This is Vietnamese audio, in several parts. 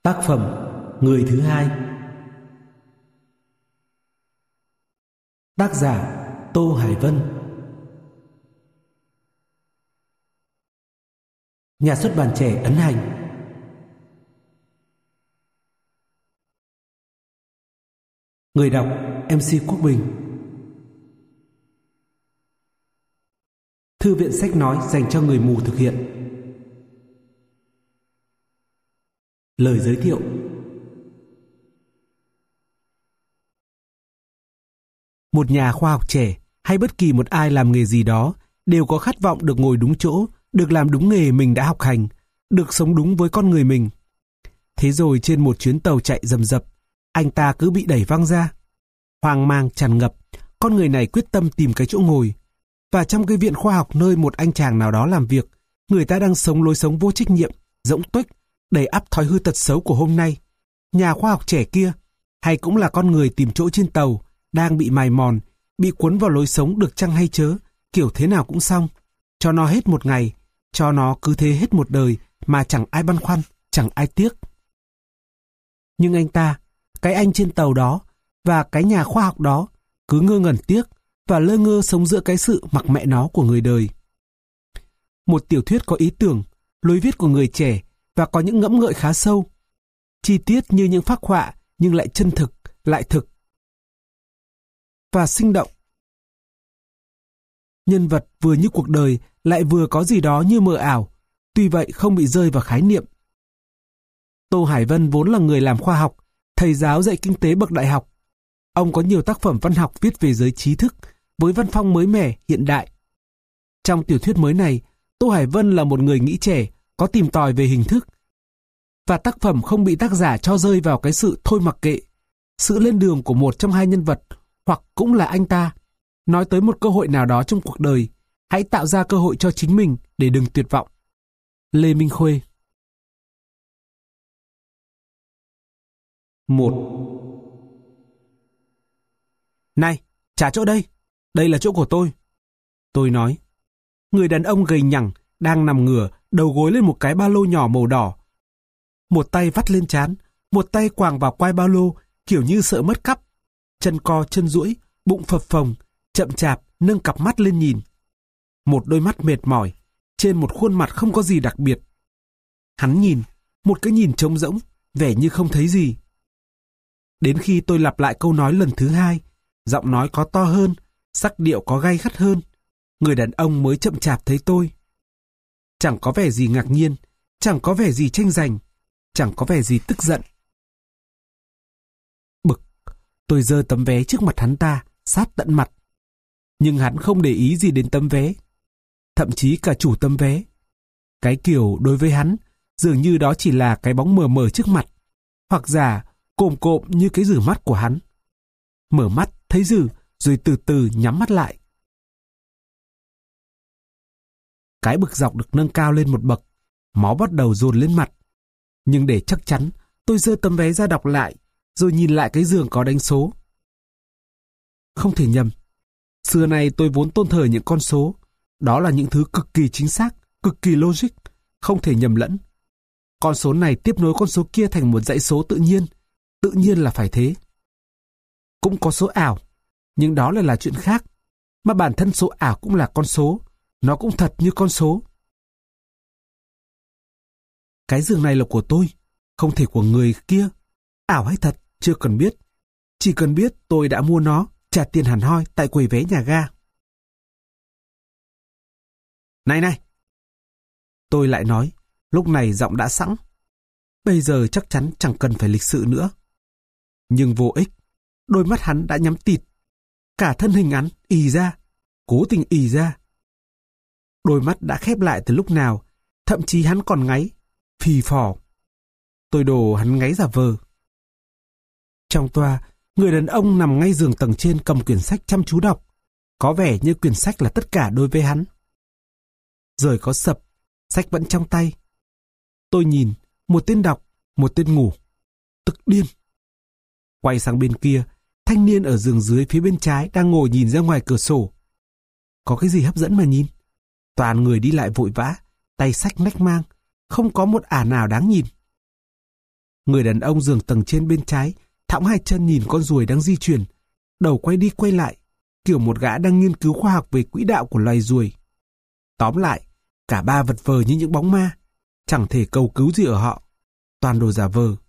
Tác phẩm Người thứ hai. Tác giả Tô Hải Vân. Nhà xuất bản Trẻ ấn hành. Người đọc MC Quốc Bình. Thư viện sách nói dành cho người mù thực hiện. Lời giới thiệu. Một nhà khoa học trẻ hay bất kỳ một ai làm nghề gì đó đều có khát vọng được ngồi đúng chỗ, được làm đúng nghề mình đã học hành, được sống đúng với con người mình. Thế rồi trên một chuyến tàu chạy rầm rập, anh ta cứ bị đẩy văng ra. Hoang mang tràn ngập, con người này quyết tâm tìm cái chỗ ngồi. Và trong cái viện khoa học nơi một anh chàng nào đó làm việc, người ta đang sống lối sống vô trách nhiệm, rỗng tuếch, đầy ắp thói hư tật xấu của hôm nay. Nhà khoa học trẻ kia, hay cũng là con người tìm chỗ trên tàu, đang bị mài mòn, bị cuốn vào lối sống được chăng hay chớ, kiểu thế nào cũng xong. Cho nó hết một ngày, cho nó cứ thế hết một đời mà chẳng ai băn khoăn, chẳng ai tiếc. Nhưng anh ta, cái anh trên tàu đó và cái nhà khoa học đó cứ ngơ ngẩn tiếc và lơ ngơ sống giữa cái sự mặc mẹ nó của người đời. Một tiểu thuyết có ý tưởng, lối viết của người trẻ và có những ngẫm ngợi khá sâu. Chi tiết như những phác họa nhưng lại chân thực, lại thực và sinh động. Nhân vật vừa như cuộc đời lại vừa có gì đó như mờ ảo, tuy vậy không bị rơi vào khái niệm. Tô Hải Vân vốn là người làm khoa học, thầy giáo dạy kinh tế bậc đại học. Ông có nhiều tác phẩm văn học viết về giới trí thức, với văn phong mới mẻ, hiện đại. Trong tiểu thuyết mới này, Tô Hải Vân là một người nghĩ trẻ, có tìm tòi về hình thức. Và tác phẩm không bị tác giả cho rơi vào cái sự thôi mặc kệ, sự lên đường của một trong hai nhân vật, hoặc cũng là anh ta, nói tới một cơ hội nào đó trong cuộc đời, hãy tạo ra cơ hội cho chính mình để đừng tuyệt vọng. Lê Minh Khuê. 1. Này, trả chỗ đây. Đây là chỗ của tôi. Tôi nói. Người đàn ông gầy nhẳng đang nằm ngửa, đầu gối lên một cái ba lô nhỏ màu đỏ. Một tay vắt lên trán, một tay quàng vào quai ba lô, kiểu như sợ mất cắp. Chân co chân duỗi, bụng phập phồng, chậm chạp nâng cặp mắt lên nhìn. Một đôi mắt mệt mỏi, trên một khuôn mặt không có gì đặc biệt. Hắn nhìn, một cái nhìn trống rỗng, vẻ như không thấy gì. Đến khi tôi lặp lại câu nói lần thứ hai, giọng nói có to hơn, sắc điệu có gay gắt hơn, người đàn ông mới chậm chạp thấy tôi. Chẳng có vẻ gì ngạc nhiên, chẳng có vẻ gì tranh giành, chẳng có vẻ gì tức giận. Bực, tôi giơ tấm vé trước mặt hắn ta, sát tận mặt. Nhưng hắn không để ý gì đến tấm vé, thậm chí cả chủ tấm vé. Cái kiểu đối với hắn, dường như đó chỉ là cái bóng mờ mờ trước mặt, hoặc giả cộm cộm như cái rử mắt của hắn. Mở mắt thấy rử, rồi từ từ nhắm mắt lại. Cái bực dọc được nâng cao lên một bậc, máu bắt đầu dồn lên mặt. Nhưng để chắc chắn, tôi giơ tấm vé ra đọc lại, rồi nhìn lại cái giường có đánh số. Không thể nhầm. Xưa nay tôi vốn tôn thờ những con số. Đó là những thứ cực kỳ chính xác, cực kỳ logic, không thể nhầm lẫn. Con số này tiếp nối con số kia thành một dãy số tự nhiên là phải thế. Cũng có số ảo, nhưng đó lại là chuyện khác. Mà bản thân số ảo cũng là con số, nó cũng thật như con số. Cái giường này là của tôi, không thể của người kia. Ảo hay thật, chưa cần biết. Chỉ cần biết tôi đã mua nó, trả tiền hẳn hoi tại quầy vé nhà ga. Này! Tôi lại nói, lúc này giọng đã sẵn. Bây giờ chắc chắn chẳng cần phải lịch sự nữa. Nhưng vô ích, đôi mắt hắn đã nhắm tịt. Cả thân hình hắn ì ra, cố tình ì ra. Đôi mắt đã khép lại từ lúc nào, thậm chí hắn còn ngáy, phì phò. Tôi đổ hắn ngáy giả vờ. Trong toa, người đàn ông nằm ngay giường tầng trên cầm quyển sách chăm chú đọc. Có vẻ như quyển sách là tất cả đối với hắn. Rời có sập, sách vẫn trong tay. Tôi nhìn, một tên đọc, một tên ngủ. Tức điên. Quay sang bên kia, thanh niên ở giường dưới phía bên trái đang ngồi nhìn ra ngoài cửa sổ. Có cái gì hấp dẫn mà nhìn? Toàn người đi lại vội vã, tay xách nách mang, không có một ả nào đáng nhìn. Người đàn ông giường tầng trên bên trái, thõng hai chân nhìn con ruồi đang di chuyển, đầu quay đi quay lại, kiểu một gã đang nghiên cứu khoa học về quỹ đạo của loài ruồi. Tóm lại, cả ba vật vờ như những bóng ma, chẳng thể cầu cứu gì ở họ, toàn đồ giả vờ.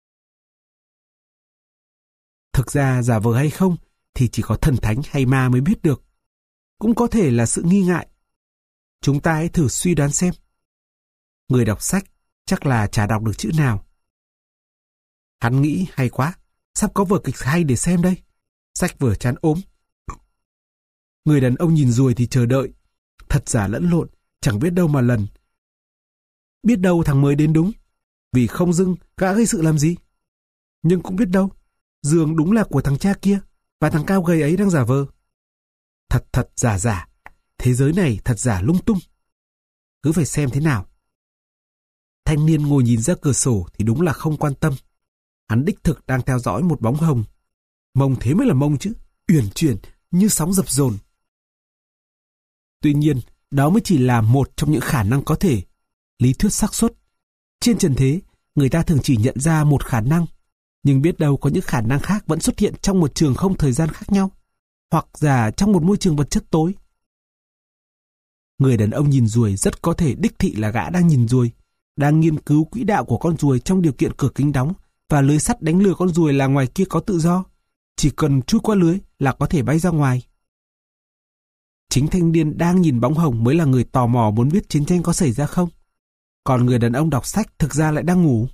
Thực ra giả vờ hay không thì chỉ có thần thánh hay ma mới biết được. Cũng có thể là sự nghi ngại. Chúng ta hãy thử suy đoán xem. Người đọc sách chắc là chả đọc được chữ nào. Hắn nghĩ hay quá, sắp có vở kịch hay để xem đây. Sách vở chán ốm. Người đàn ông nhìn ruồi thì chờ đợi. Thật giả lẫn lộn, chẳng biết đâu mà lần. Biết đâu thằng mới đến đúng, vì không dưng gã gây sự làm gì. Nhưng cũng biết đâu, giường đúng là của thằng cha kia, và thằng cao gầy ấy đang giả vờ. Thật giả giả, thế giới này thật giả lung tung. Cứ phải xem thế nào. Thanh niên ngồi nhìn ra cửa sổ thì đúng là không quan tâm. Hắn đích thực đang theo dõi một bóng hồng. Mông thế mới là mông chứ, uyển chuyển như sóng dập dồn. Tuy nhiên, đó mới chỉ là một trong những khả năng có thể. Lý thuyết xác suất. Trên trần thế, người ta thường chỉ nhận ra một khả năng, nhưng biết đâu có những khả năng khác vẫn xuất hiện trong một trường không thời gian khác nhau, hoặc giả trong một môi trường vật chất tối. Người đàn ông nhìn ruồi rất có thể đích thị là gã đang nhìn ruồi, đang nghiên cứu quỹ đạo của con ruồi trong điều kiện cửa kính đóng và lưới sắt đánh lừa con ruồi là ngoài kia có tự do. Chỉ cần chui qua lưới là có thể bay ra ngoài. Chính thanh niên đang nhìn bóng hồng mới là người tò mò muốn biết chiến tranh có xảy ra không. Còn người đàn ông đọc sách thực ra lại đang ngủ.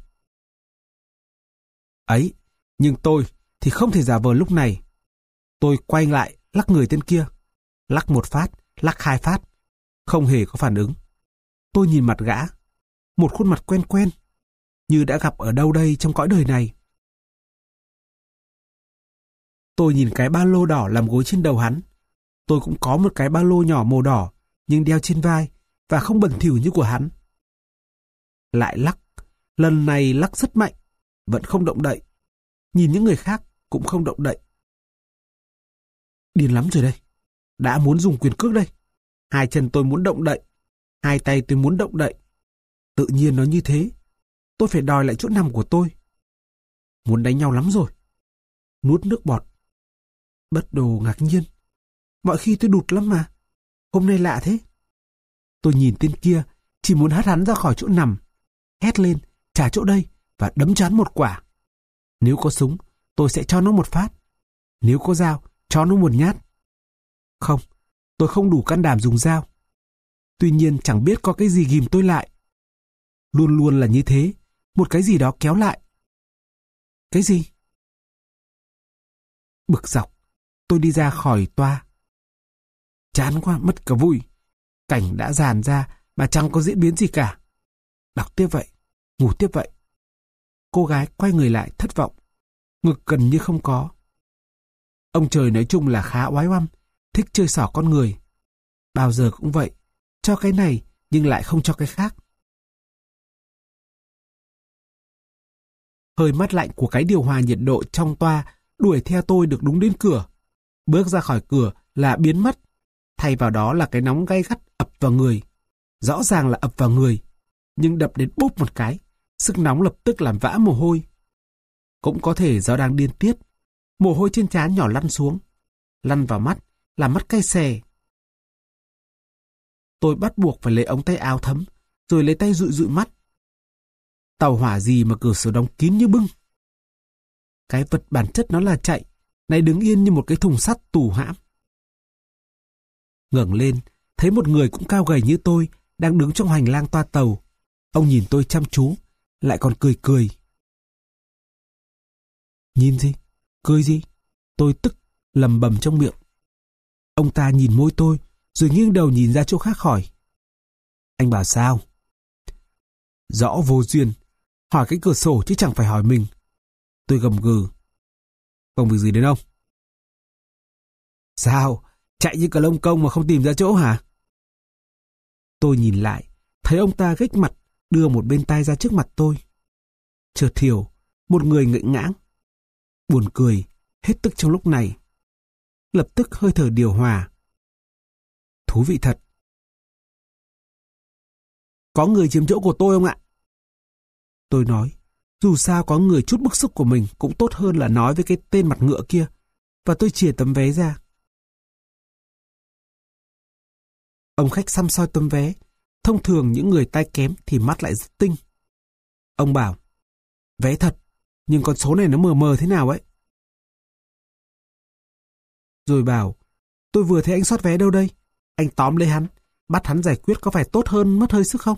Ấy, nhưng tôi thì không thể giả vờ lúc này. Tôi quay lại lắc người tên kia. Lắc một phát, lắc hai phát. Không hề có phản ứng. Tôi nhìn mặt gã. Một khuôn mặt quen quen, như đã gặp ở đâu đây trong cõi đời này. Tôi nhìn cái ba lô đỏ làm gối trên đầu hắn. Tôi cũng có một cái ba lô nhỏ màu đỏ, nhưng đeo trên vai, và không bẩn thỉu như của hắn. Lại lắc, lần này lắc rất mạnh, vẫn không động đậy. Nhìn những người khác cũng không động đậy. Điên lắm rồi đây. Đã muốn dùng quyền cước đây. Hai chân tôi muốn động đậy, hai tay tôi muốn động đậy. Tự nhiên nó như thế. Tôi phải đòi lại chỗ nằm của tôi. Muốn đánh nhau lắm rồi. Nuốt nước bọt. Bất đồ ngạc nhiên. Mọi khi tôi đụt lắm mà. Hôm nay lạ thế. Tôi nhìn tên kia, chỉ muốn hất hắn ra khỏi chỗ nằm. Hét lên, trả chỗ đây, và đấm cho hắn một quả. Nếu có súng, tôi sẽ cho nó một phát. Nếu có dao, cho nó một nhát. Không, tôi không đủ can đảm dùng dao. Tuy nhiên chẳng biết có cái gì ghìm tôi lại. Luôn luôn là như thế, một cái gì đó kéo lại. Cái gì? Bực dọc, tôi đi ra khỏi toa. Chán quá, mất cả vui. Cảnh đã dàn ra mà chẳng có diễn biến gì cả. Đọc tiếp vậy, ngủ tiếp vậy. Cô gái quay người lại thất vọng. Ngực gần như không có. Ông trời nói chung là khá oái oăm, thích chơi xỏ con người. Bao giờ cũng vậy, cho cái này nhưng lại không cho cái khác. Hơi mát lạnh của cái điều hòa nhiệt độ trong toa đuổi theo tôi được đúng đến cửa. Bước ra khỏi cửa là biến mất. Thay vào đó là cái nóng gay gắt ập vào người. Rõ ràng là ập vào người, nhưng đập đến bốp một cái, sức nóng lập tức làm vã mồ hôi. Cũng có thể do đang điên tiết. Mồ hôi trên trán nhỏ lăn xuống, lăn vào mắt, làm mắt cay xè. Tôi bắt buộc phải lấy ống tay áo thấm, rồi lấy tay dụi dụi mắt. Tàu hỏa gì mà cửa sổ đóng kín như bưng. Cái vật bản chất nó là chạy, này đứng yên như một cái thùng sắt tù hãm. Ngẩng lên, thấy một người cũng cao gầy như tôi đang đứng trong hành lang toa tàu. Ông nhìn tôi chăm chú, lại còn cười cười. Nhìn gì? Cười gì? Tôi tức, lầm bầm trong miệng. Ông ta nhìn môi tôi, rồi nghiêng đầu nhìn ra chỗ khác hỏi. Anh bảo sao? Rõ vô duyên, hỏi cái cửa sổ chứ chẳng phải hỏi mình. Tôi gầm gừ. Không việc gì đến ông? Sao? Chạy như cờ lông công mà không tìm ra chỗ hả? Tôi nhìn lại, thấy ông ta gách mặt, đưa một bên tay ra trước mặt tôi. Chợt hiểu, một người ngậy ngãng. Buồn cười, hết tức trong lúc này. Lập tức hơi thở điều hòa. Thú vị thật. Có người chiếm chỗ của tôi không ạ? Tôi nói, Dù sao có người chút bức xúc của mình cũng tốt hơn là nói với cái tên mặt ngựa kia. Và tôi chìa tấm vé ra. Ông khách săm soi tấm vé. Thông thường những người tay kém thì mắt lại rất tinh. Ông bảo, vé thật, nhưng con số này nó mờ mờ thế nào ấy. Rồi bảo, tôi vừa thấy anh soát vé đâu đây. Anh tóm lấy hắn, bắt hắn giải quyết có phải tốt hơn mất hơi sức không?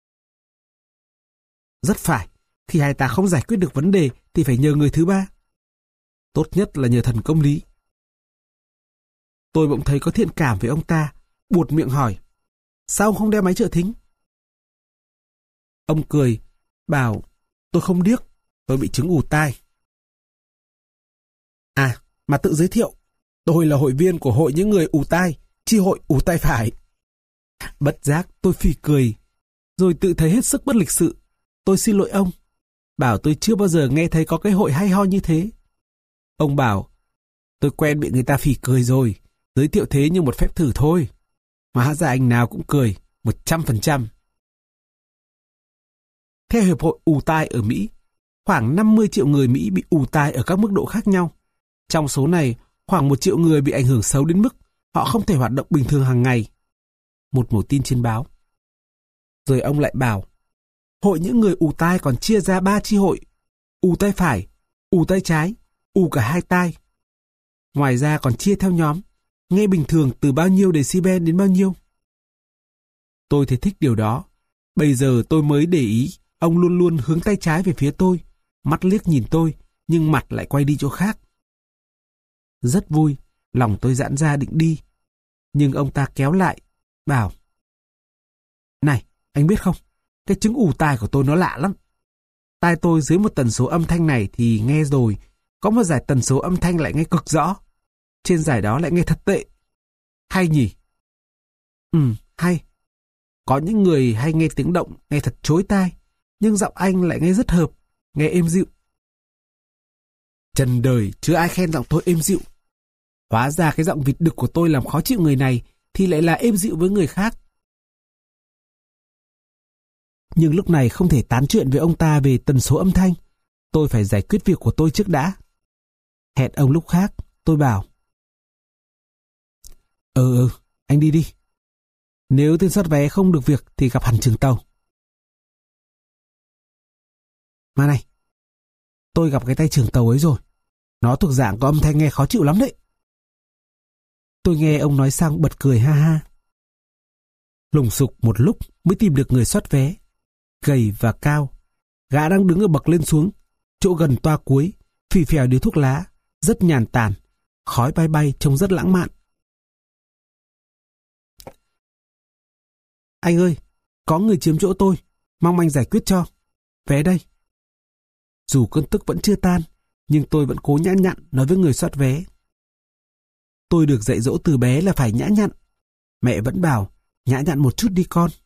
Rất phải, thì hai ta không giải quyết được vấn đề thì phải nhờ người thứ ba. Tốt nhất là nhờ thần công lý. Tôi bỗng thấy có thiện cảm với ông ta, buột miệng hỏi, sao ông không đeo máy trợ thính? Ông cười, bảo, tôi không điếc, tôi bị chứng ù tai. À, mà tự giới thiệu, tôi là hội viên của hội những người ù tai, chi hội ù tai phải. Bất giác tôi phì cười, rồi tự thấy hết sức bất lịch sự. Tôi xin lỗi ông, bảo tôi chưa bao giờ nghe thấy có cái hội hay ho như thế. Ông bảo, tôi quen bị người ta phì cười rồi, giới thiệu thế như một phép thử thôi. Mà hóa ra anh nào cũng cười, 100%. Theo Hiệp hội ù tai ở Mỹ, khoảng 50 triệu người Mỹ bị ù tai ở các mức độ khác nhau. Trong số này, khoảng 1 triệu người bị ảnh hưởng xấu đến mức họ không thể hoạt động bình thường hàng ngày. Một mẩu tin trên báo. Rồi ông lại bảo, hội những người ù tai còn chia ra 3 chi hội: ù tai phải, ù tai trái, ù cả hai tai. Ngoài ra còn chia theo nhóm, nghe bình thường từ bao nhiêu decibel đến bao nhiêu. Tôi thấy thích điều đó. Bây giờ tôi mới để ý, ông luôn luôn hướng tay trái về phía tôi, mắt liếc nhìn tôi, nhưng mặt lại quay đi chỗ khác. Rất vui, lòng tôi giãn ra định đi. Nhưng ông ta kéo lại, bảo, này, anh biết không, cái chứng ù tai của tôi nó lạ lắm. Tai tôi dưới một tần số âm thanh này thì nghe rồi, có một giải tần số âm thanh lại nghe cực rõ. Trên giải đó lại nghe thật tệ. Hay nhỉ? Hay. Có những người hay nghe tiếng động, nghe thật chối tai, nhưng giọng anh lại nghe rất hợp, nghe êm dịu. Trần đời chưa ai khen giọng tôi êm dịu. Hóa ra cái giọng vịt đực của tôi làm khó chịu người này thì lại là êm dịu với người khác. Nhưng lúc này không thể tán chuyện với ông ta về tần số âm thanh. Tôi phải giải quyết việc của tôi trước đã. Hẹn ông lúc khác, tôi bảo. Anh đi đi. Nếu tên soát vé không được việc thì gặp hẳn trường tàu. Mà này, tôi gặp cái tay trưởng tàu ấy rồi. Nó thuộc dạng có âm thanh nghe khó chịu lắm đấy. Tôi nghe ông nói xong bật cười ha ha. Lùng sục một lúc mới tìm được người soát vé. Gầy và cao. Gã đang đứng ở bậc lên xuống, chỗ gần toa cuối, phì phèo điếu thuốc lá, rất nhàn tản, khói bay bay trông rất lãng mạn. Anh ơi, có người chiếm chỗ tôi, mong anh giải quyết cho. Vé đây. Dù cơn tức vẫn chưa tan, nhưng tôi vẫn cố nhã nhặn nói với người soát vé. Tôi được dạy dỗ từ bé là phải nhã nhặn. Mẹ vẫn bảo, nhã nhặn một chút đi con.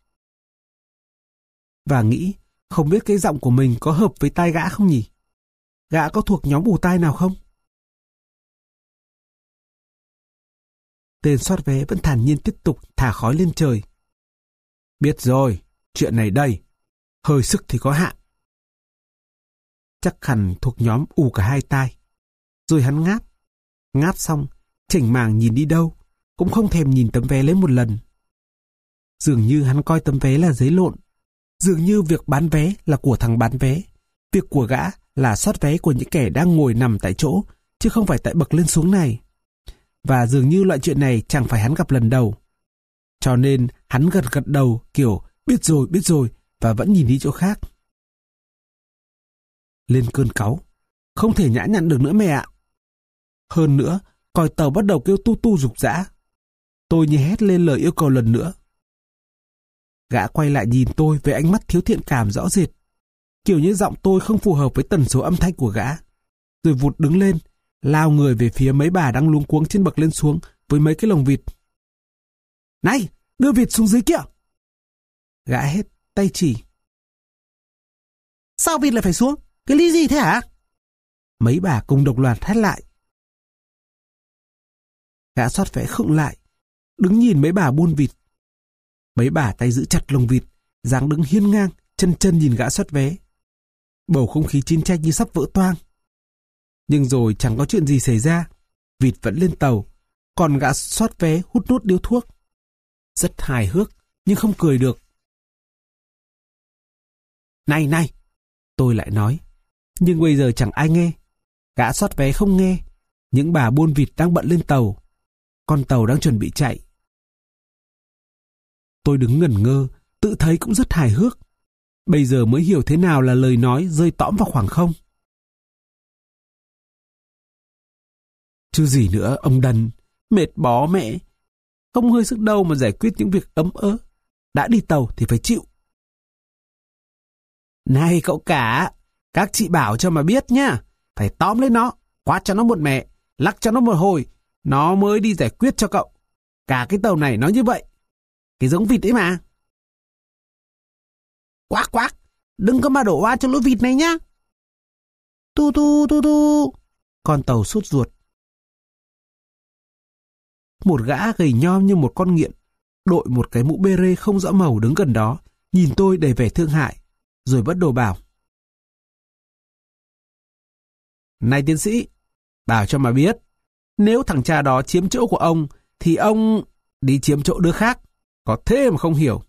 Và nghĩ, không biết cái giọng của mình có hợp với tai gã không nhỉ? Gã có thuộc nhóm ù tai nào không? Tên soát vé vẫn thản nhiên tiếp tục thả khói lên trời. Biết rồi, chuyện này đây. Hơi sức thì có hạn. Chắc hẳn thuộc nhóm ù cả hai tai. Rồi hắn ngáp. Ngáp xong, chảnh màng nhìn đi đâu, cũng không thèm nhìn tấm vé lấy một lần. Dường như hắn coi tấm vé là giấy lộn. Dường như việc bán vé là của thằng bán vé. Việc của gã là soát vé của những kẻ đang ngồi nằm tại chỗ, chứ không phải tại bậc lên xuống này. Và dường như loại chuyện này chẳng phải hắn gặp lần đầu. Cho nên hắn gật gật đầu kiểu biết rồi và vẫn nhìn đi chỗ khác. Lên cơn cáu. Không thể nhã nhặn được nữa mẹ ạ. Hơn nữa, còi tàu bắt đầu kêu tu tu rục rã. Tôi như hét lên lời yêu cầu lần nữa. Gã quay lại nhìn tôi với ánh mắt thiếu thiện cảm rõ rệt. Kiểu như giọng tôi không phù hợp với tần số âm thanh của gã. Rồi vụt đứng lên, lao người về phía mấy bà đang luống cuống trên bậc lên xuống với mấy cái lồng vịt. Này, đưa vịt xuống dưới kia. Gã hét, tay chỉ. Sao vịt lại phải xuống? Cái lý gì thế hả? Mấy bà cùng đồng loạt hét lại. Gã soát vé khựng lại, đứng nhìn mấy bà buôn vịt. Mấy bà tay giữ chặt lồng vịt, dáng đứng hiên ngang, chân nhìn gã soát vé. Bầu không khí chiến tranh như sắp vỡ toang. Nhưng rồi chẳng có chuyện gì xảy ra. Vịt vẫn lên tàu, còn gã soát vé hút nốt điếu thuốc. Rất hài hước, nhưng không cười được. Này này, tôi lại nói. Nhưng bây giờ chẳng ai nghe. Gã soát vé không nghe. Những bà buôn vịt đang bận lên tàu. Con tàu đang chuẩn bị chạy. Tôi đứng ngẩn ngơ, tự thấy cũng rất hài hước. Bây giờ mới hiểu thế nào là lời nói rơi tõm vào khoảng không. Chứ gì nữa, ông đần. Mệt bó mẹ. Không hơi sức đâu mà giải quyết những việc ấm ớ. Đã đi tàu thì phải chịu. Này cậu cả, các chị bảo cho mà biết nhá. Phải tóm lấy nó, quát cho nó một mẹ, lắc cho nó một hồi, nó mới đi giải quyết cho cậu. Cả cái tàu này nó như vậy. Cái giống vịt ấy mà. Quác quác, đừng có mà đổ oan cho lũ vịt này nhá. Tu tu tu tu. Con tàu sốt ruột. Một gã gầy nhom như một con nghiện, đội một cái mũ bê rê không rõ màu đứng gần đó, nhìn tôi đầy vẻ thương hại, rồi bắt đầu bảo. Này tiến sĩ, bảo cho mà biết, nếu thằng cha đó chiếm chỗ của ông, thì ông đi chiếm chỗ đứa khác. Có thế mà không hiểu.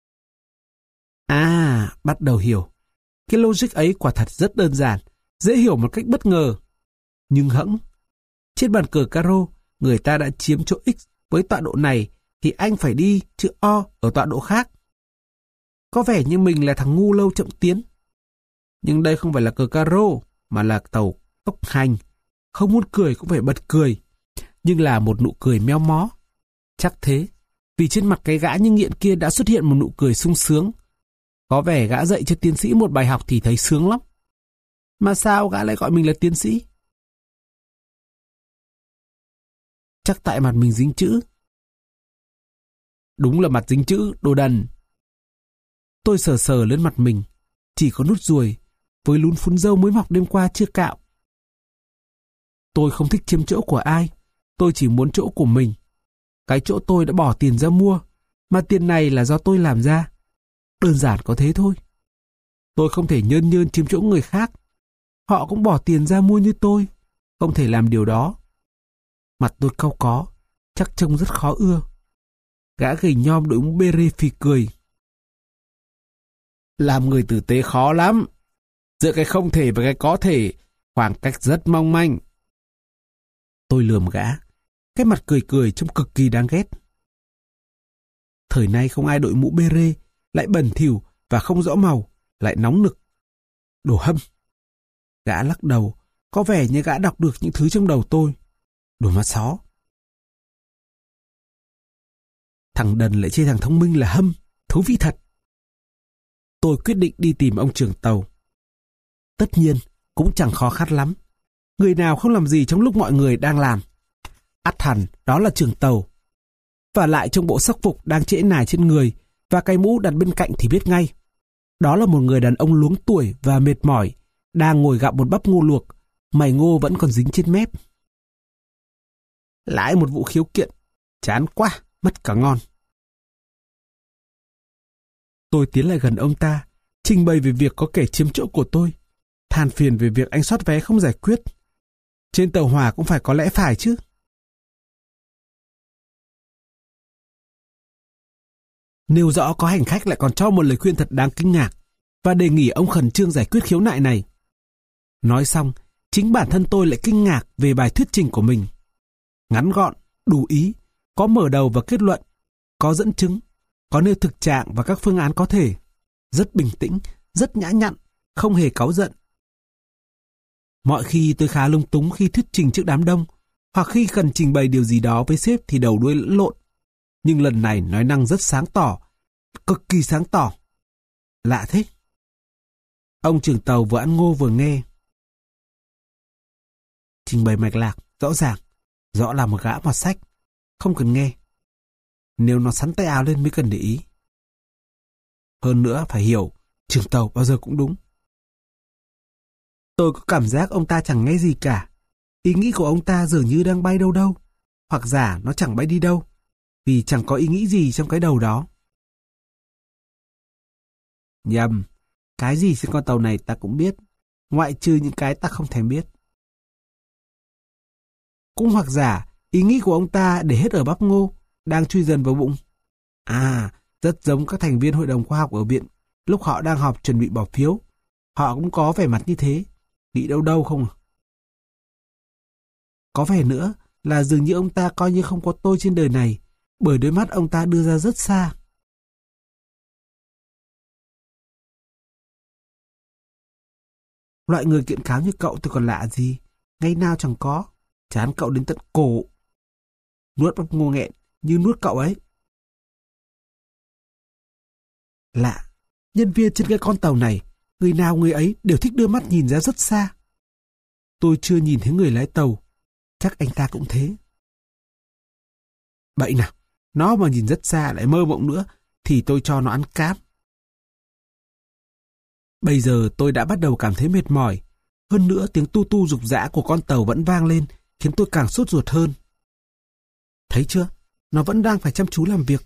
À, bắt đầu hiểu. Cái logic ấy quả thật rất đơn giản, dễ hiểu một cách bất ngờ. Nhưng hẫng, trên bàn cờ caro, người ta đã chiếm chỗ X với tọa độ này, thì anh phải đi chữ O ở tọa độ khác. Có vẻ như mình là thằng ngu lâu chậm tiến. Nhưng đây không phải là cờ caro, mà là tàu tốc hành. Không muốn cười cũng phải bật cười, nhưng là một nụ cười méo mó. Chắc thế, vì trên mặt cái gã như nghiện kia đã xuất hiện một nụ cười sung sướng. Có vẻ gã dạy cho tiến sĩ một bài học thì thấy sướng lắm. Mà sao gã lại gọi mình là tiến sĩ? Chắc tại mặt mình dính chữ. Đúng là mặt dính chữ, đồ đần. Tôi sờ sờ lên mặt mình, chỉ có nút ruồi, với lún phún râu mới mọc đêm qua chưa cạo. Tôi không thích chiếm chỗ của ai, tôi chỉ muốn chỗ của mình. Cái chỗ tôi đã bỏ tiền ra mua, mà tiền này là do tôi làm ra. Đơn giản có thế thôi. Tôi không thể nhơn nhơn chiếm chỗ người khác. Họ cũng bỏ tiền ra mua như tôi, không thể làm điều đó. Mặt tôi cau có, chắc trông rất khó ưa. Gã gầy nhom đội mũ bê rê phì cười. Làm người tử tế khó lắm. Giữa cái không thể và cái có thể, khoảng cách rất mong manh. Tôi lườm gã, cái mặt cười cười trông cực kỳ đáng ghét. Thời nay không ai đội mũ bê rê, lại bẩn thỉu và không rõ màu, lại nóng nực. Đồ hâm. Gã lắc đầu, có vẻ như gã đọc được những thứ trong đầu tôi. Đồ má xó. Thằng đần lại chê thằng thông minh là hâm, thú vị thật. Tôi quyết định đi tìm ông trưởng tàu. Tất nhiên, cũng chẳng khó khăn lắm. Người nào không làm gì trong lúc mọi người đang làm? Ắt hẳn, đó là trưởng tàu. Và lại trong bộ sắc phục đang trễ nải trên người và cái mũ đặt bên cạnh thì biết ngay. Đó là một người đàn ông luống tuổi và mệt mỏi, đang ngồi gặm một bắp ngô luộc, mày ngô vẫn còn dính trên mép. Lại một vụ khiếu kiện, chán quá, mất cả ngon. Tôi tiến lại gần ông ta, trình bày về việc có kẻ chiếm chỗ của tôi, than phiền về việc anh soát vé không giải quyết. Trên tàu hỏa cũng phải có lẽ phải chứ. Nêu rõ có hành khách lại còn cho một lời khuyên thật đáng kinh ngạc và đề nghị ông khẩn trương giải quyết khiếu nại này. Nói xong, chính bản thân tôi lại kinh ngạc về bài thuyết trình của mình. Ngắn gọn, đủ ý, có mở đầu và kết luận, có dẫn chứng, có nêu thực trạng và các phương án có thể. Rất bình tĩnh, rất nhã nhặn, không hề cáu giận. Mọi khi tôi khá lung túng khi thuyết trình trước đám đông, hoặc khi cần trình bày điều gì đó với sếp thì đầu đuôi lẫn lộn. Nhưng lần này nói năng rất sáng tỏ, cực kỳ sáng tỏ. Lạ thế. Ông trưởng tàu vừa ăn ngô vừa nghe. Trình bày mạch lạc, rõ ràng, rõ là một gã mọt sách, không cần nghe. Nếu nó sắn tay áo lên mới cần để ý. Hơn nữa phải hiểu, trưởng tàu bao giờ cũng đúng. Tôi có cảm giác ông ta chẳng nghe gì cả. Ý nghĩ của ông ta dường như đang bay đâu đâu, hoặc giả nó chẳng bay đi đâu, vì chẳng có ý nghĩ gì trong cái đầu đó. Nhầm, cái gì trên con tàu này ta cũng biết, ngoại trừ những cái ta không thèm biết. Cũng hoặc giả, ý nghĩ của ông ta để hết ở bắp ngô, đang chui dần vào bụng. À, rất giống các thành viên hội đồng khoa học ở viện, lúc họ đang họp chuẩn bị bỏ phiếu. Họ cũng có vẻ mặt như thế, nghĩ đâu đâu không à? Có vẻ nữa là dường như ông ta coi như không có tôi trên đời này, bởi đôi mắt ông ta đưa ra rất xa. Loại người kiện cáo như cậu tôi còn lạ gì, ngày nào chẳng có, chán cậu đến tận cổ. Nuốt bắp ngô nghẹn như nuốt cậu ấy. Lạ, nhân viên trên cái con tàu này, người nào người ấy đều thích đưa mắt nhìn ra rất xa. Tôi chưa nhìn thấy người lái tàu, chắc anh ta cũng thế. Bậy nào, nó mà nhìn rất xa lại mơ mộng nữa, thì tôi cho nó ăn cám. Bây giờ tôi đã bắt đầu cảm thấy mệt mỏi. Hơn nữa tiếng tu tu rục rã của con tàu vẫn vang lên, khiến tôi càng sốt ruột hơn. Thấy chưa, nó vẫn đang phải chăm chú làm việc.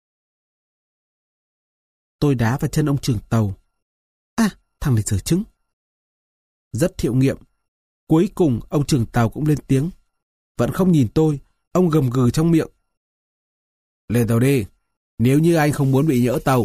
Tôi đá vào chân ông trưởng tàu. À, thằng này dở chứng. Rất hiệu nghiệm. Cuối cùng ông trưởng tàu cũng lên tiếng. Vẫn không nhìn tôi, ông gầm gừ trong miệng. Lên tàu đi, nếu như anh không muốn bị nhỡ tàu.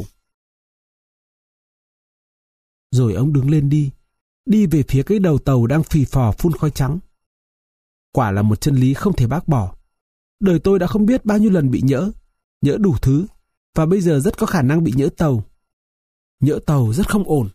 Rồi ông đứng lên đi về phía cái đầu tàu đang phì phò phun khói trắng. Quả là một chân lý không thể bác bỏ. Đời tôi đã không biết bao nhiêu lần bị nhỡ đủ thứ, và bây giờ rất có khả năng bị nhỡ tàu. Nhỡ tàu rất không ổn.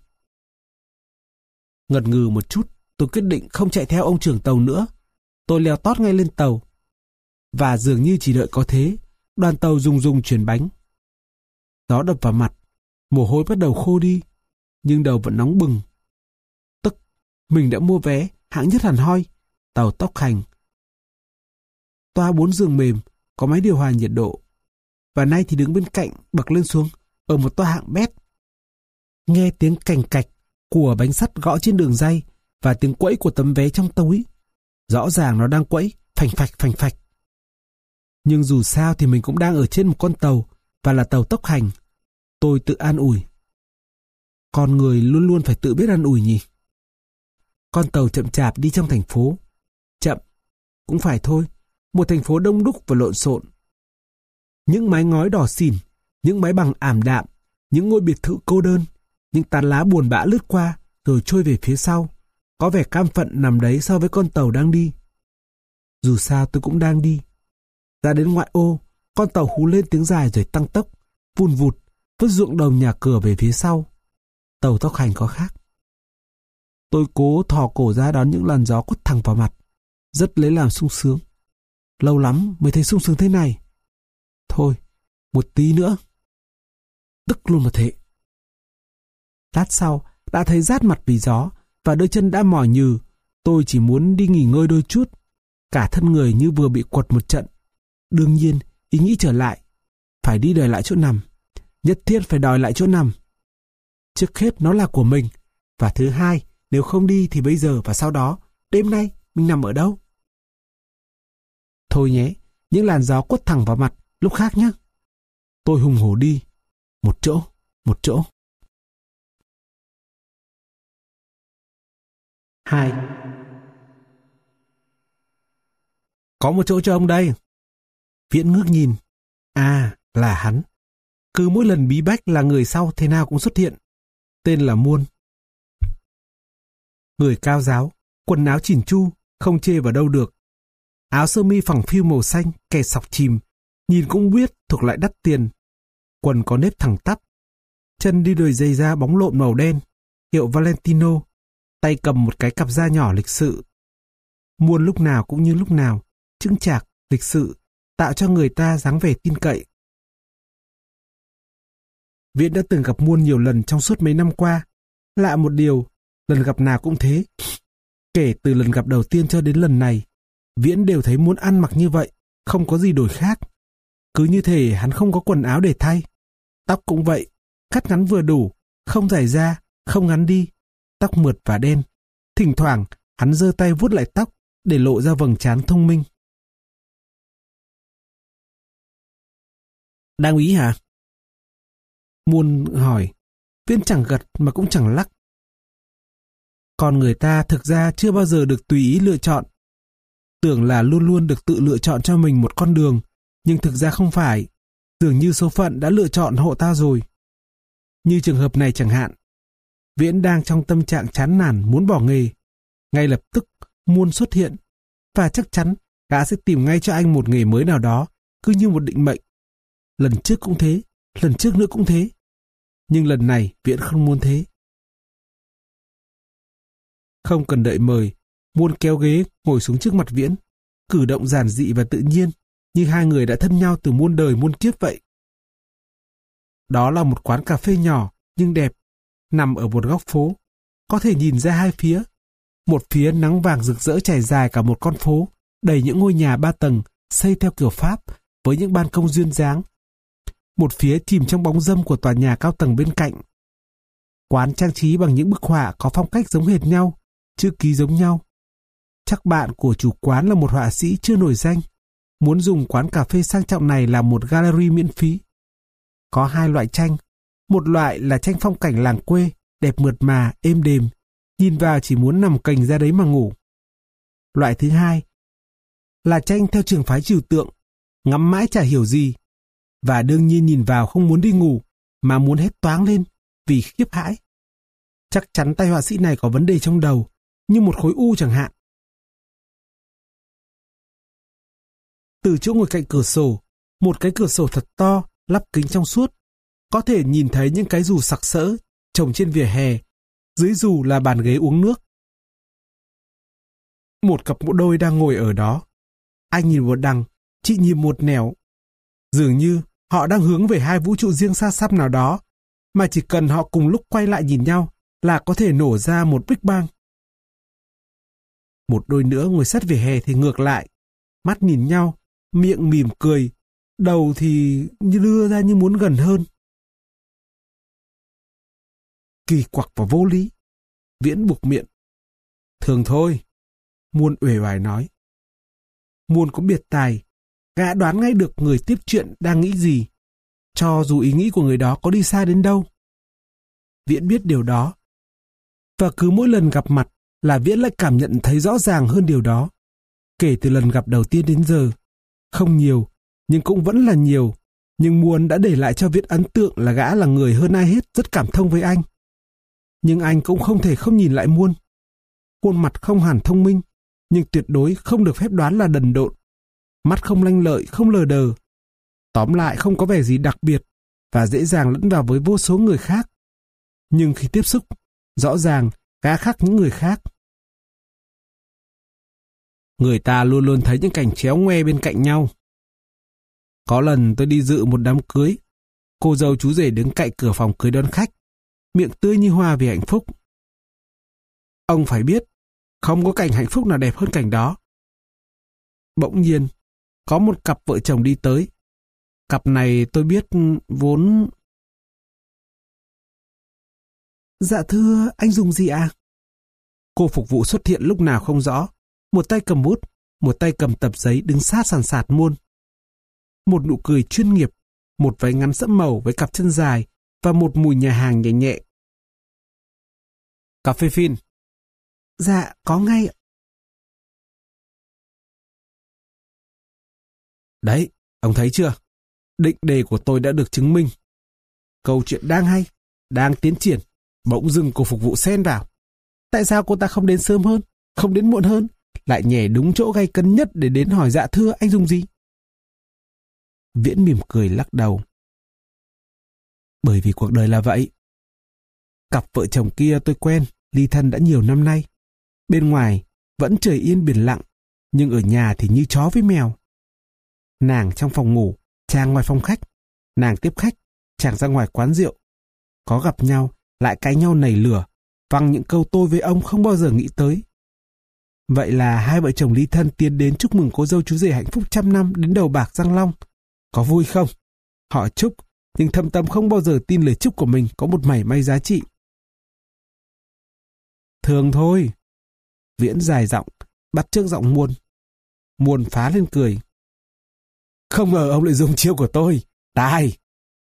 Ngật ngừ một chút, tôi quyết định không chạy theo ông trưởng tàu nữa. Tôi leo tót ngay lên tàu. Và dường như chỉ đợi có thế, đoàn tàu rùng chuyển bánh. Gió đập vào mặt, mồ hôi bắt đầu khô đi, nhưng đầu vẫn nóng bừng. Tức, mình đã mua vé hạng nhất hẳn hoi, tàu tốc hành. Toa 4 giường mềm, có máy điều hòa nhiệt độ. Và nay thì đứng bên cạnh, bậc lên xuống, ở một toa hạng bét. Nghe tiếng cành cạch của bánh sắt gõ trên đường ray và tiếng quẫy của tấm vé trong túi. Rõ ràng nó đang quẫy, phành phạch. Nhưng dù sao thì mình cũng đang ở trên một con tàu, và là tàu tốc hành. Tôi tự an ủi. Con người luôn luôn phải tự biết an ủi nhỉ. Con tàu chậm chạp đi trong thành phố. Chậm, cũng phải thôi. Một thành phố đông đúc và lộn xộn. Những mái ngói đỏ xỉn, những mái bằng ảm đạm, những ngôi biệt thự cô đơn, những tán lá buồn bã lướt qua rồi trôi về phía sau, có vẻ cam phận nằm đấy so với con tàu đang đi. Dù sao tôi cũng đang đi. Ra đến ngoại ô, con tàu hú lên tiếng dài rồi tăng tốc, vùn vụt, vứt ruộng đồng nhà cửa về phía sau. Tàu tốc hành có khác. Tôi cố thò cổ ra đón những làn gió quất thẳng vào mặt, rất lấy làm sung sướng. Lâu lắm mới thấy sung sướng thế này. Thôi, một tí nữa. Tức luôn mà thế. Lát sau, đã thấy rát mặt vì gió, và đôi chân đã mỏi nhừ. Tôi chỉ muốn đi nghỉ ngơi đôi chút. Cả thân người như vừa bị quật một trận. Đương nhiên, ý nghĩ trở lại. Phải đi đòi lại chỗ nằm. Nhất thiết phải đòi lại chỗ nằm. Trước hết nó là của mình. Và thứ hai, nếu không đi thì bây giờ và sau đó, đêm nay mình nằm ở đâu? Thôi nhé, những làn gió quất thẳng vào mặt, lúc khác nhé. Tôi hùng hổ đi. Một chỗ. 2. Có một chỗ cho ông đây. Viễn ngước nhìn. À, là hắn. Cứ mỗi lần bí bách là người sau thế nào cũng xuất hiện. Tên là Muôn. Người cao ráo, quần áo chỉn chu, không chê vào đâu được. Áo sơ mi phẳng phiu màu xanh, kè sọc chìm, nhìn cũng biết thuộc loại đắt tiền. Quần có nếp thẳng tắp. Chân đi đôi giày da bóng lộn màu đen, hiệu Valentino, tay cầm một cái cặp da nhỏ lịch sự. Muôn lúc nào cũng như lúc nào, chững chạc, lịch sự, tạo cho người ta dáng vẻ tin cậy. Viễn đã từng gặp Muôn nhiều lần trong suốt mấy năm qua. Lạ một điều, lần gặp nào cũng thế. Kể từ lần gặp đầu tiên cho đến lần này, Viễn đều thấy Muôn ăn mặc như vậy, không có gì đổi khác. Cứ như thể hắn không có quần áo để thay. Tóc cũng vậy, cắt ngắn vừa đủ, không dài ra, không ngắn đi. Tóc mượt và đen. Thỉnh thoảng, hắn giơ tay vuốt lại tóc để lộ ra vầng trán thông minh. Đang ý hả? Muôn hỏi. Viễn chẳng gật mà cũng chẳng lắc. Còn người ta thực ra chưa bao giờ được tùy ý lựa chọn. Tưởng là luôn luôn được tự lựa chọn cho mình một con đường, nhưng thực ra không phải. Dường như số phận đã lựa chọn hộ ta rồi. Như trường hợp này chẳng hạn. Viễn đang trong tâm trạng chán nản muốn bỏ nghề. Ngay lập tức Muôn xuất hiện, và chắc chắn gã sẽ tìm ngay cho anh một nghề mới nào đó, cứ như một định mệnh. Lần trước cũng thế, lần trước nữa cũng thế. Nhưng lần này Viễn không muốn thế. Không cần đợi mời, Muôn kéo ghế ngồi xuống trước mặt Viễn, cử động giản dị và tự nhiên, như hai người đã thân nhau từ muôn đời muôn kiếp vậy. Đó là một quán cà phê nhỏ nhưng đẹp, nằm ở một góc phố, có thể nhìn ra hai phía. Một phía nắng vàng rực rỡ trải dài cả một con phố, đầy những ngôi nhà 3 tầng xây theo kiểu Pháp với những ban công duyên dáng. Một phía chìm trong bóng râm của tòa nhà cao tầng bên cạnh. Quán trang trí bằng những bức họa có phong cách giống hệt nhau, chữ ký giống nhau. Chắc bạn của chủ quán là một họa sĩ chưa nổi danh, muốn dùng quán cà phê sang trọng này làm một gallery miễn phí. Có hai loại tranh, một loại là tranh phong cảnh làng quê, đẹp mượt mà, êm đềm, nhìn vào chỉ muốn nằm cành ra đấy mà ngủ. Loại thứ hai là tranh theo trường phái trừu tượng, ngắm mãi chả hiểu gì, và đương nhiên nhìn vào không muốn đi ngủ, mà muốn hét toáng lên vì khiếp hãi. Chắc chắn tay họa sĩ này có vấn đề trong đầu, như một khối u chẳng hạn. Từ chỗ ngồi cạnh cửa sổ, một cái cửa sổ thật to, lắp kính trong suốt, có thể nhìn thấy những cái dù sặc sỡ trồng trên vỉa hè, dưới dù là bàn ghế uống nước. Một cặp bộ đôi đang ngồi ở đó. Anh nhìn một đằng, chị nhìn một nẻo. Dường như họ đang hướng về hai vũ trụ riêng xa xăm nào đó, mà chỉ cần họ cùng lúc quay lại nhìn nhau là có thể nổ ra một Big Bang. Một đôi nữa ngồi sát vỉa hè thì ngược lại, mắt nhìn nhau, miệng mỉm cười, đầu thì như đưa ra như muốn gần hơn. Kỳ quặc và vô lý. Viễn buộc miệng. Thường thôi, Muôn uể oải nói. Muôn có biệt tài, gã đoán ngay được người tiếp chuyện đang nghĩ gì, cho dù ý nghĩ của người đó có đi xa đến đâu. Viễn biết điều đó, và cứ mỗi lần gặp mặt là Viễn lại cảm nhận thấy rõ ràng hơn điều đó. Kể từ lần gặp đầu tiên đến giờ, không nhiều, nhưng cũng vẫn là nhiều, nhưng Muôn đã để lại cho Viễn ấn tượng là gã là người hơn ai hết rất cảm thông với anh. Nhưng anh cũng không thể không nhìn lại Muôn. Khuôn mặt không hẳn thông minh, nhưng tuyệt đối không được phép đoán là đần độn. Mắt không lanh lợi, không lờ đờ. Tóm lại không có vẻ gì đặc biệt và dễ dàng lẫn vào với vô số người khác. Nhưng khi tiếp xúc, rõ ràng gã khác những người khác. Người ta luôn luôn thấy những cảnh chéo ngoe bên cạnh nhau. Có lần tôi đi dự một đám cưới, cô dâu chú rể đứng cạnh cửa phòng cưới đón khách, miệng tươi như hoa vì hạnh phúc. Ông phải biết, không có cảnh hạnh phúc nào đẹp hơn cảnh đó. Bỗng nhiên, có một cặp vợ chồng đi tới. Cặp này tôi biết vốn... Dạ thưa, anh dùng gì ạ? Cô phục vụ xuất hiện lúc nào không rõ. Một tay cầm bút, một tay cầm tập giấy đứng sát sàn sạt Muôn. Một nụ cười chuyên nghiệp, một váy ngắn sẫm màu với cặp chân dài và một mùi nhà hàng nhẹ nhẹ. Cà phê phin. Dạ, có ngay ạ. Đấy, ông thấy chưa? Định đề của tôi đã được chứng minh. Câu chuyện đang hay, đang tiến triển, bỗng dưng cô phục vụ xen vào. Tại sao cô ta không đến sớm hơn, không đến muộn hơn, lại nhảy đúng chỗ gay cấn nhất để đến hỏi dạ thưa anh dùng gì? Viễn mỉm cười lắc đầu. Bởi vì cuộc đời là vậy. Cặp vợ chồng kia tôi quen, ly thân đã nhiều năm nay. Bên ngoài vẫn trời yên biển lặng, nhưng ở nhà thì như chó với mèo. Nàng trong phòng ngủ, chàng ngoài phòng khách. Nàng tiếp khách, chàng ra ngoài quán rượu. Có gặp nhau, lại cãi nhau nảy lửa, văng những câu tôi với ông không bao giờ nghĩ tới. Vậy là hai vợ chồng ly thân tiến đến chúc mừng cô dâu chú rể hạnh phúc 100 năm đến đầu bạc răng long. Có vui không? Họ chúc, nhưng thâm tâm không bao giờ tin lời chúc của mình có một mảy may giá trị. Thường thôi. Viễn dài giọng, bắt chước giọng Muôn. Muôn phá lên cười. Không ngờ ông lại dùng chiêu của tôi. Tài.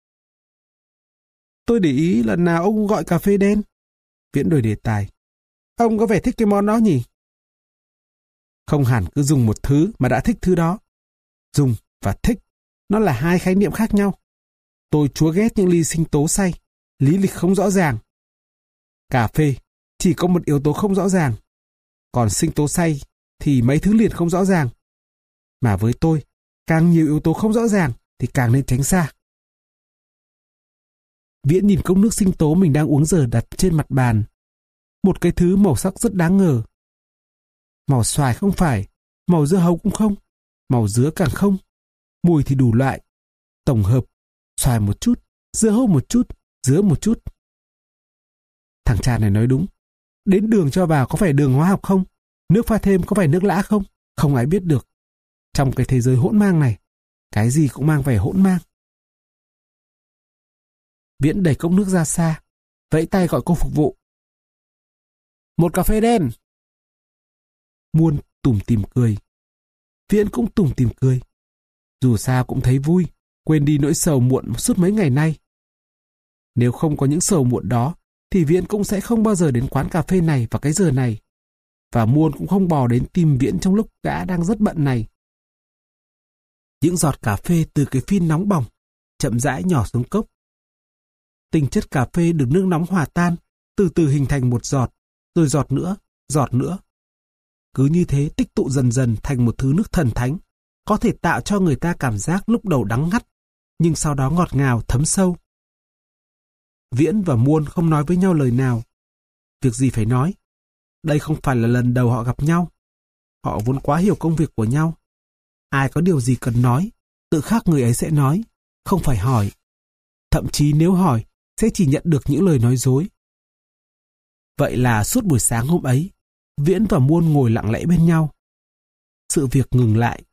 Tôi để ý lần nào ông gọi cà phê đen. Viễn đổi đề tài. Ông có vẻ thích cái món đó nhỉ? Không hẳn cứ dùng một thứ mà đã thích thứ đó. Dùng và thích, nó là hai khái niệm khác nhau. Tôi chúa ghét những ly sinh tố say, lý lịch không rõ ràng. Cà phê chỉ có một yếu tố không rõ ràng, còn sinh tố say thì mấy thứ liền không rõ ràng. Mà với tôi, càng nhiều yếu tố không rõ ràng thì càng nên tránh xa. Viễn nhìn cốc nước sinh tố mình đang uống giờ đặt trên mặt bàn. Một cái thứ màu sắc rất đáng ngờ. Màu xoài không phải, màu dưa hấu cũng không, màu dứa càng không. Mùi thì đủ loại, tổng hợp, xoài một chút, dưa hấu một chút, dứa một chút. Thằng cha này nói đúng. Đến đường cho vào có phải đường hóa học không? Nước pha thêm có phải nước lã không? Không ai biết được. Trong cái thế giới hỗn mang này, cái gì cũng mang vẻ hỗn mang. Viễn đẩy cốc nước ra xa, vẫy tay gọi cô phục vụ. Một cà phê đen. Muôn tủm tỉm cười. Viễn cũng tủm tỉm cười. Dù sao cũng thấy vui, quên đi nỗi sầu muộn suốt mấy ngày nay. Nếu không có những sầu muộn đó, thì Viễn cũng sẽ không bao giờ đến quán cà phê này vào cái giờ này. Và Muôn cũng không bò đến tìm Viễn trong lúc gã đang rất bận này. Những giọt cà phê từ cái phin nóng bỏng, chậm rãi nhỏ xuống cốc. Tinh chất cà phê được nước nóng hòa tan, từ từ hình thành một giọt, rồi giọt nữa. Cứ như thế tích tụ dần dần thành một thứ nước thần thánh, có thể tạo cho người ta cảm giác lúc đầu đắng ngắt, nhưng sau đó ngọt ngào thấm sâu. Viễn và Muôn không nói với nhau lời nào. Việc gì phải nói? Đây không phải là lần đầu họ gặp nhau. Họ vốn quá hiểu công việc của nhau. Ai có điều gì cần nói, tự khắc người ấy sẽ nói, không phải hỏi. Thậm chí nếu hỏi, sẽ chỉ nhận được những lời nói dối. Vậy là suốt buổi sáng hôm ấy, Viễn và Muôn ngồi lặng lẽ bên nhau. Sự việc ngừng lại.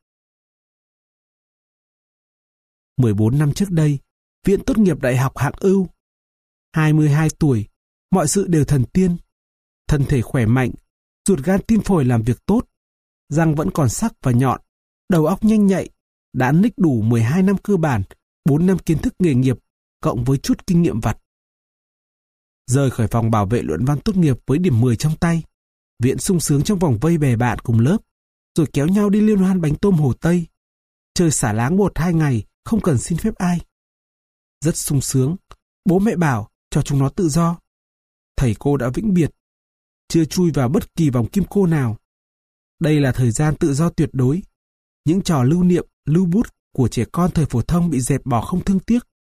14 năm trước đây, Viễn tốt nghiệp đại học hạng ưu. 22 tuổi, mọi sự đều thần tiên. Thân thể khỏe mạnh, ruột gan tim phổi làm việc tốt, răng vẫn còn sắc và nhọn, đầu óc nhanh nhạy, đã nick đủ 12 năm cơ bản, 4 năm kiến thức nghề nghiệp, cộng với chút kinh nghiệm vặt. Rời khỏi phòng bảo vệ luận văn tốt nghiệp với điểm 10 trong tay, Viễn sung sướng trong vòng vây bè bạn cùng lớp, rồi kéo nhau đi liên hoan bánh tôm Hồ Tây, chơi xả láng 1-2 ngày, không cần xin phép ai. Rất sung sướng, bố mẹ bảo cho chúng nó tự do. Thầy cô đã vĩnh biệt, chưa chui vào bất kỳ vòng kim cô nào. Đây là thời gian tự do tuyệt đối. Những trò lưu niệm, lưu bút của trẻ con thời phổ thông bị dẹp bỏ không thương tiếc.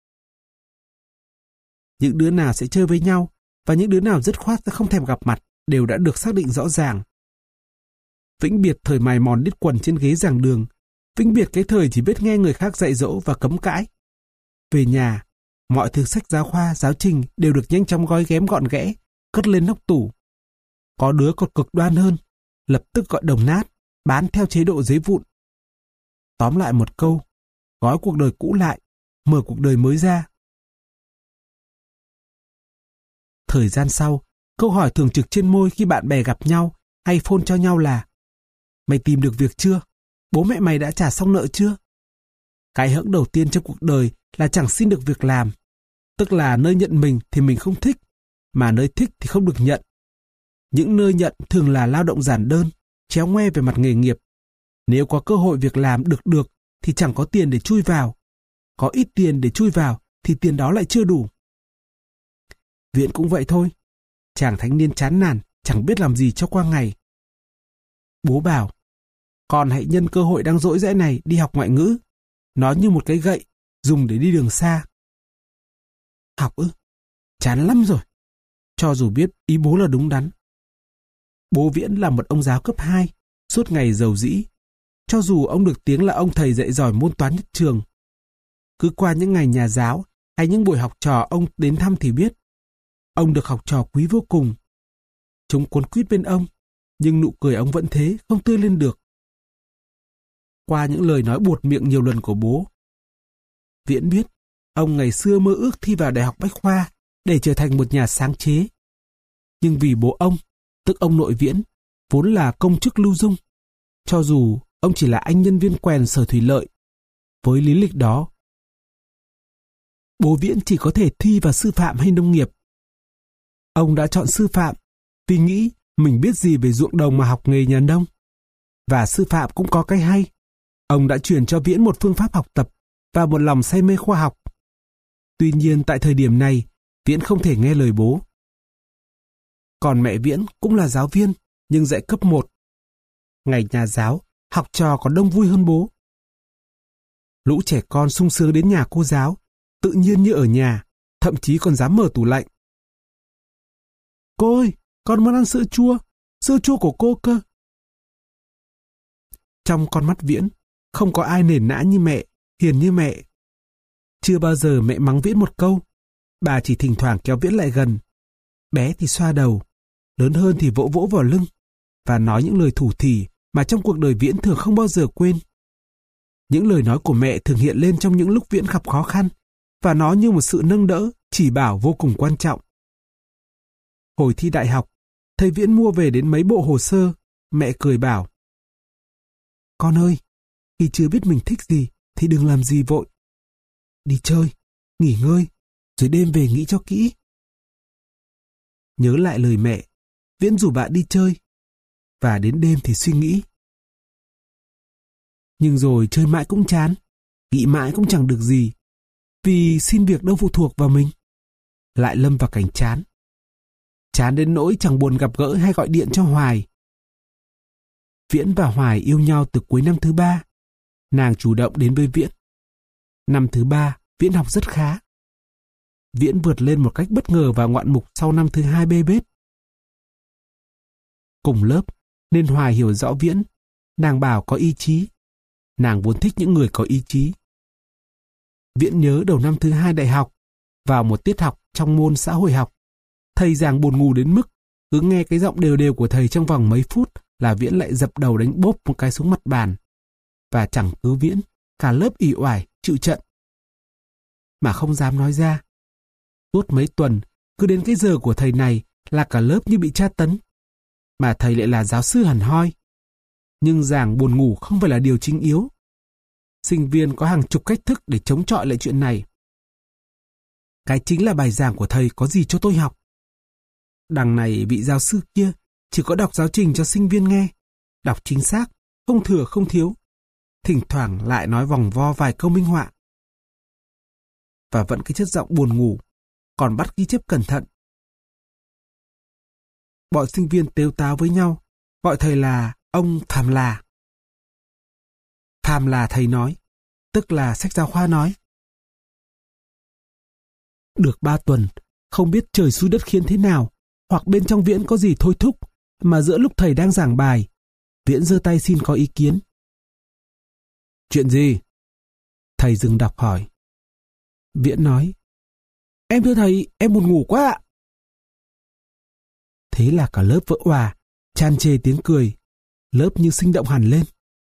Những đứa nào sẽ chơi với nhau và những đứa nào dứt khoát sẽ không thèm gặp mặt đều đã được xác định rõ ràng. Vĩnh biệt thời mài mòn đít quần trên ghế giảng đường, vĩnh biệt cái thời chỉ biết nghe người khác dạy dỗ và cấm cãi. Về nhà, mọi thứ sách giáo khoa, giáo trình đều được nhanh chóng gói ghém gọn ghẽ, cất lên nóc tủ. Có đứa còn cực đoan hơn, lập tức gọi đồng nát, bán theo chế độ giấy vụn. Tóm lại một câu, gói cuộc đời cũ lại, mở cuộc đời mới ra. Thời gian sau, câu hỏi thường trực trên môi khi bạn bè gặp nhau hay phone cho nhau là: mày tìm được việc chưa? Bố mẹ mày đã trả xong nợ chưa? Cái hững đầu tiên trong cuộc đời là chẳng xin được việc làm. Tức là nơi nhận mình thì mình không thích, mà nơi thích thì không được nhận. Những nơi nhận thường là lao động giản đơn, chéo ngoe về mặt nghề nghiệp. Nếu có cơ hội việc làm được thì chẳng có tiền để chui vào. Có ít tiền để chui vào thì tiền đó lại chưa đủ. Viễn cũng vậy thôi. Chàng thanh niên chán nản, chẳng biết làm gì cho qua ngày. Bố bảo, con hãy nhân cơ hội đang rỗi rãi này đi học ngoại ngữ. Nó như một cái gậy, dùng để đi đường xa. Học ư? Chán lắm rồi. Cho dù biết ý bố là đúng đắn. Bố Viễn là một ông giáo cấp 2, suốt ngày giàu dĩ. Cho dù ông được tiếng là ông thầy dạy giỏi môn toán nhất trường. Cứ qua những ngày nhà giáo hay những buổi học trò ông đến thăm thì biết. Ông được học trò quý vô cùng. Chúng cuốn quýt bên ông, nhưng nụ cười ông vẫn thế, không tươi lên được. Qua những lời nói buột miệng nhiều lần của bố, Viễn biết ông ngày xưa mơ ước thi vào Đại học Bách Khoa để trở thành một nhà sáng chế. Nhưng vì bố ông, tức ông nội Viễn, vốn là công chức lưu dung, cho dù ông chỉ là anh nhân viên quèn Sở Thủy Lợi, với lý lịch đó, bố Viễn chỉ có thể thi vào sư phạm hay nông nghiệp. Ông đã chọn sư phạm vì nghĩ mình biết gì về ruộng đồng mà học nghề nhà nông. Và sư phạm cũng có cái hay. Ông đã truyền cho Viễn một phương pháp học tập và một lòng say mê khoa học. Tuy nhiên tại thời điểm này, Viễn không thể nghe lời bố. Còn mẹ Viễn cũng là giáo viên, nhưng dạy cấp 1. Ngày nhà giáo, học trò còn đông vui hơn bố. Lũ trẻ con sung sướng đến nhà cô giáo, tự nhiên như ở nhà, thậm chí còn dám mở tủ lạnh. Cô ơi, con muốn ăn sữa chua của cô cơ. Trong con mắt Viễn, không có ai nền nã như mẹ, hiền như mẹ. Chưa bao giờ mẹ mắng Viễn một câu, bà chỉ thỉnh thoảng kéo Viễn lại gần. Bé thì xoa đầu, lớn hơn thì vỗ vỗ vào lưng, và nói những lời thủ thỉ mà trong cuộc đời Viễn thường không bao giờ quên. Những lời nói của mẹ thường hiện lên trong những lúc Viễn gặp khó khăn, và nó như một sự nâng đỡ, chỉ bảo vô cùng quan trọng. Hồi thi đại học, thầy Viễn mua về đến mấy bộ hồ sơ, mẹ cười bảo: Con ơi, khi chưa biết mình thích gì thì đừng làm gì vội. Đi chơi, nghỉ ngơi, rồi đêm về nghĩ cho kỹ. Nhớ lại lời mẹ, Viễn rủ bạn đi chơi, và đến đêm thì suy nghĩ. Nhưng rồi chơi mãi cũng chán, nghĩ mãi cũng chẳng được gì, vì xin việc đâu phụ thuộc vào mình. Lại lâm vào cảnh chán. Chán đến nỗi chẳng buồn gặp gỡ hay gọi điện cho Hoài. Viễn và Hoài yêu nhau từ cuối năm thứ 3. Nàng chủ động đến với Viễn. Năm thứ 3, Viễn học rất khá. Viễn vượt lên một cách bất ngờ và ngoạn mục sau năm thứ 2 bê bết. Cùng lớp, nên Hoài hiểu rõ Viễn. Nàng bảo có ý chí. Nàng vốn thích những người có ý chí. Viễn nhớ đầu năm thứ 2 đại học, vào một tiết học trong môn xã hội học, thầy giảng buồn ngủ đến mức cứ nghe cái giọng đều đều của thầy trong vòng mấy phút là Viễn lại dập đầu đánh bốp một cái xuống mặt bàn. Và chẳng cứ Viễn, cả lớp ì oải chịu trận. Mà không dám nói ra. Suốt mấy tuần, cứ đến cái giờ của thầy này là cả lớp như bị tra tấn. Mà thầy lại là giáo sư hẳn hoi. Nhưng giảng buồn ngủ không phải là điều chính yếu. Sinh viên có hàng chục cách thức để chống chọi lại chuyện này. Cái chính là bài giảng của thầy có gì cho tôi học. Đằng này vị giáo sư kia chỉ có đọc giáo trình cho sinh viên nghe, đọc chính xác, không thừa không thiếu, thỉnh thoảng lại nói vòng vo vài câu minh họa. Và vẫn cái chất giọng buồn ngủ, còn bắt ghi chép cẩn thận. Bọn sinh viên tếu táo với nhau, gọi thầy là ông Phàm Là. Phàm Là thầy nói, tức là sách giáo khoa nói. Được 3 tuần, không biết trời xui đất khiến thế nào, hoặc bên trong Viễn có gì thôi thúc, mà giữa lúc thầy đang giảng bài, Viễn giơ tay xin có ý kiến. Chuyện gì? Thầy dừng đọc hỏi. Viễn nói, em thưa thầy, em buồn ngủ quá ạ. Thế là cả lớp vỡ òa, tràn trề tiếng cười, lớp như sinh động hẳn lên.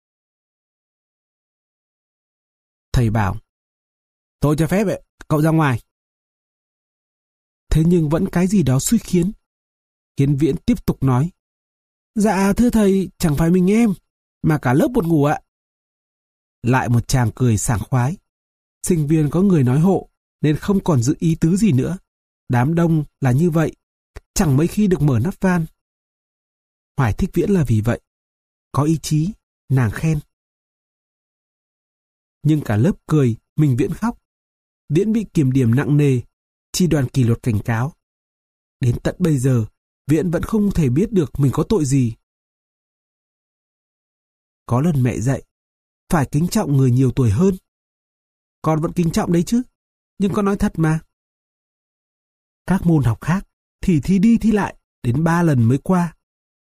Thầy bảo, tôi cho phép cậu ra ngoài. Thế nhưng vẫn cái gì đó xui khiến Viễn tiếp tục nói, dạ thưa thầy, chẳng phải mình em, mà cả lớp buồn ngủ ạ. Lại một tràng cười sảng khoái. Sinh viên có người nói hộ, nên không còn giữ ý tứ gì nữa. Đám đông là như vậy, chẳng mấy khi được mở nắp van. Hoài thích Viễn là vì vậy. Có ý chí, nàng khen. Nhưng cả lớp cười, mình Viễn khóc. Viễn bị kiểm điểm nặng nề, chi đoàn kỷ luật cảnh cáo. Đến tận bây giờ, Viễn vẫn không thể biết được mình có tội gì. Có lần mẹ dạy, phải kính trọng người nhiều tuổi hơn. Con vẫn kính trọng đấy chứ, nhưng con nói thật mà. Các môn học khác thì thi đi thi lại đến 3 lần mới qua.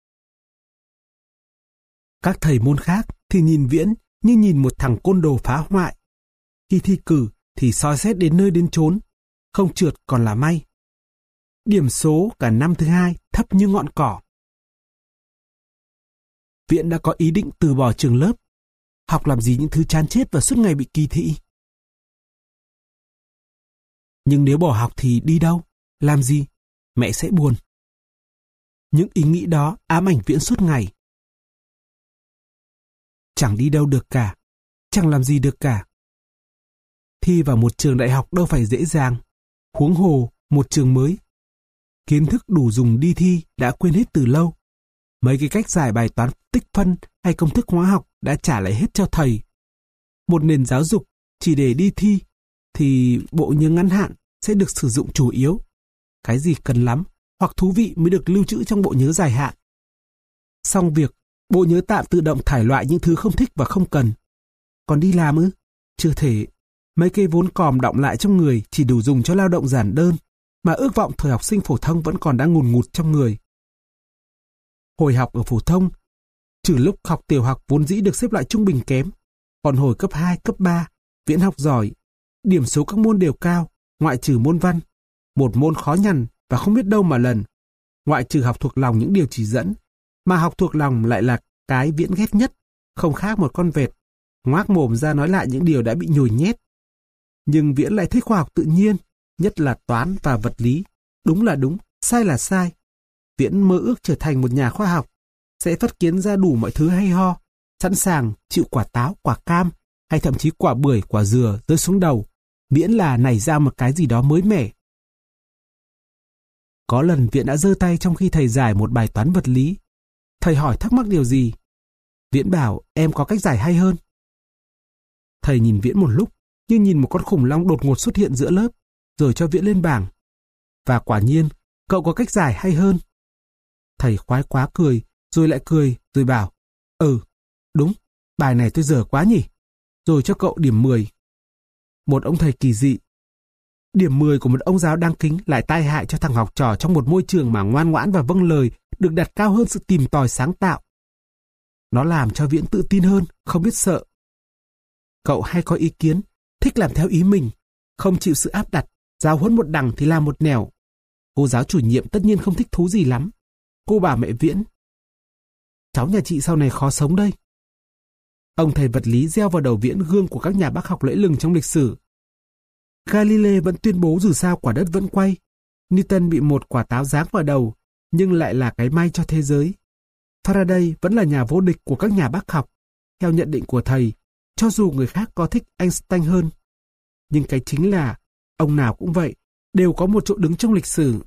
Các thầy môn khác thì nhìn Viễn như nhìn một thằng côn đồ phá hoại. Khi thi cử thì soi xét đến nơi đến chốn, không trượt còn là may. Điểm số cả năm thứ 2 thấp như ngọn cỏ. Viễn đã có ý định từ bỏ trường lớp, học làm gì những thứ chán chết và suốt ngày bị kỳ thị. Nhưng nếu bỏ học thì đi đâu, làm gì, mẹ sẽ buồn. Những ý nghĩ đó ám ảnh Viễn suốt ngày. Chẳng đi đâu được cả, chẳng làm gì được cả. Thi vào một trường đại học đâu phải dễ dàng, huống hồ một trường mới. Kiến thức đủ dùng đi thi đã quên hết từ lâu, Mấy cái cách giải bài toán tích phân hay công thức hóa học đã trả lại hết cho thầy. Một nền giáo dục chỉ để đi thi thì bộ nhớ ngắn hạn sẽ được sử dụng chủ yếu. Cái gì cần lắm hoặc thú vị mới được lưu trữ trong bộ nhớ dài hạn. Xong việc, bộ nhớ tạm tự động thải loại những thứ không thích và không cần. Còn đi làm ư? Chưa thể. Mấy cây vốn còm đọng lại trong người chỉ đủ dùng cho lao động giản đơn, mà ước vọng thời học sinh phổ thông vẫn còn đang ngùn ngụt trong người. Hồi học ở phổ thông, trừ lúc học tiểu học vốn dĩ được xếp loại trung bình kém, còn hồi cấp 2, cấp 3, Viễn học giỏi, điểm số các môn đều cao, ngoại trừ môn văn, một môn khó nhằn và không biết đâu mà lần, ngoại trừ học thuộc lòng những điều chỉ dẫn, mà học thuộc lòng lại là cái Viễn ghét nhất, không khác một con vẹt, ngoác mồm ra nói lại những điều đã bị nhồi nhét. Nhưng Viễn lại thích khoa học tự nhiên, nhất là toán và vật lý, đúng là đúng, sai là sai. Viễn mơ ước trở thành một nhà khoa học, sẽ phát kiến ra đủ mọi thứ hay ho, sẵn sàng chịu quả táo, quả cam, hay thậm chí quả bưởi, quả dừa rơi xuống đầu, miễn là nảy ra một cái gì đó mới mẻ. Có lần Viễn đã giơ tay trong khi thầy giải một bài toán vật lý. Thầy hỏi thắc mắc điều gì? Viễn bảo em có cách giải hay hơn. Thầy nhìn Viễn một lúc, như nhìn một con khủng long đột ngột xuất hiện giữa lớp, rồi cho Viễn lên bảng. Và quả nhiên, cậu có cách giải hay hơn. Thầy khoái quá cười, rồi bảo, đúng, bài này tôi dở quá nhỉ, rồi cho cậu điểm 10. Một ông thầy kỳ dị. Điểm 10 của một ông giáo đáng kính lại tai hại cho thằng học trò trong một môi trường mà ngoan ngoãn và vâng lời được đặt cao hơn sự tìm tòi sáng tạo. Nó làm cho Viễn tự tin hơn, không biết sợ. Cậu hay có ý kiến, thích làm theo ý mình, không chịu sự áp đặt, giáo huấn một đằng thì làm một nẻo. Cô giáo chủ nhiệm tất nhiên không thích thú gì lắm. Cô bảo mẹ Viễn, cháu nhà chị sau này khó sống đây. Ông thầy vật lý gieo vào đầu Viễn gương của các nhà bác học lẫy lừng trong lịch sử. Galilei vẫn tuyên bố dù sao quả đất vẫn quay. Newton bị một quả táo giáng vào đầu, nhưng lại là cái may cho thế giới. Faraday vẫn là nhà vô địch của các nhà bác học, theo nhận định của thầy, cho dù người khác có thích Einstein hơn. Nhưng cái chính là, ông nào cũng vậy, đều có một chỗ đứng trong lịch sử.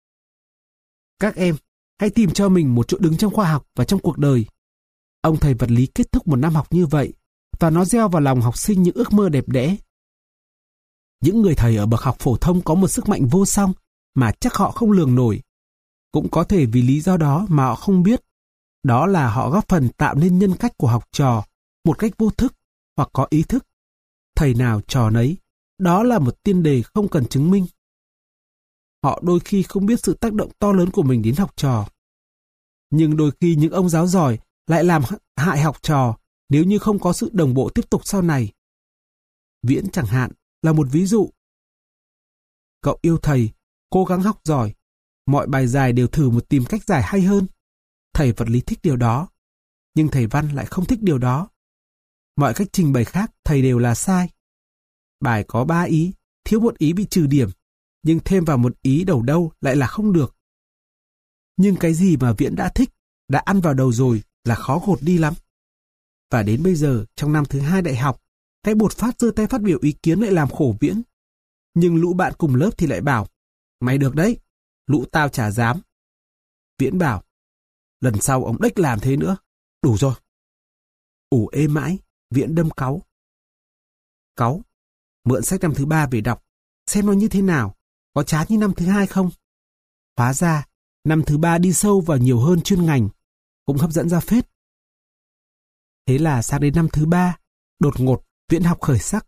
Các em, hãy tìm cho mình một chỗ đứng trong khoa học và trong cuộc đời. Ông thầy vật lý kết thúc một năm học như vậy, và nó gieo vào lòng học sinh những ước mơ đẹp đẽ. Những người thầy ở bậc học phổ thông có một sức mạnh vô song mà chắc họ không lường nổi. Cũng có thể vì lý do đó mà họ không biết. Đó là họ góp phần tạo nên nhân cách của học trò một cách vô thức hoặc có ý thức. Thầy nào trò nấy, đó là một tiên đề không cần chứng minh. Họ đôi khi không biết sự tác động to lớn của mình đến học trò. Nhưng đôi khi những ông giáo giỏi lại làm hại học trò nếu như không có sự đồng bộ tiếp tục sau này. Viễn chẳng hạn là một ví dụ. Cậu yêu thầy, cố gắng học giỏi, mọi bài giải đều thử một tìm cách giải hay hơn. Thầy vật lý thích điều đó, nhưng thầy văn lại không thích điều đó. Mọi cách trình bày khác thầy đều là sai. Bài có 3 ý, thiếu một ý bị trừ điểm, nhưng thêm vào một ý đầu đâu lại là không được. Nhưng cái gì mà Viễn đã thích, đã ăn vào đầu rồi là khó gột đi lắm. Và đến bây giờ, trong năm thứ 2 đại học, cái bột phát giơ tay phát biểu ý kiến lại làm khổ Viễn. Nhưng lũ bạn cùng lớp thì lại bảo, mày được đấy, lũ tao chả dám. Viễn bảo, lần sau ông đếch làm thế nữa, đủ rồi. Ủ ê mãi, Viễn đâm cáu. Cáu, mượn sách năm thứ 3 về đọc, xem nó như thế nào, có chán như năm thứ 2 không? Hóa ra, năm thứ 3 đi sâu vào nhiều hơn chuyên ngành, cũng hấp dẫn ra phết. Thế là sang đến năm thứ 3, đột ngột Viễn học khởi sắc.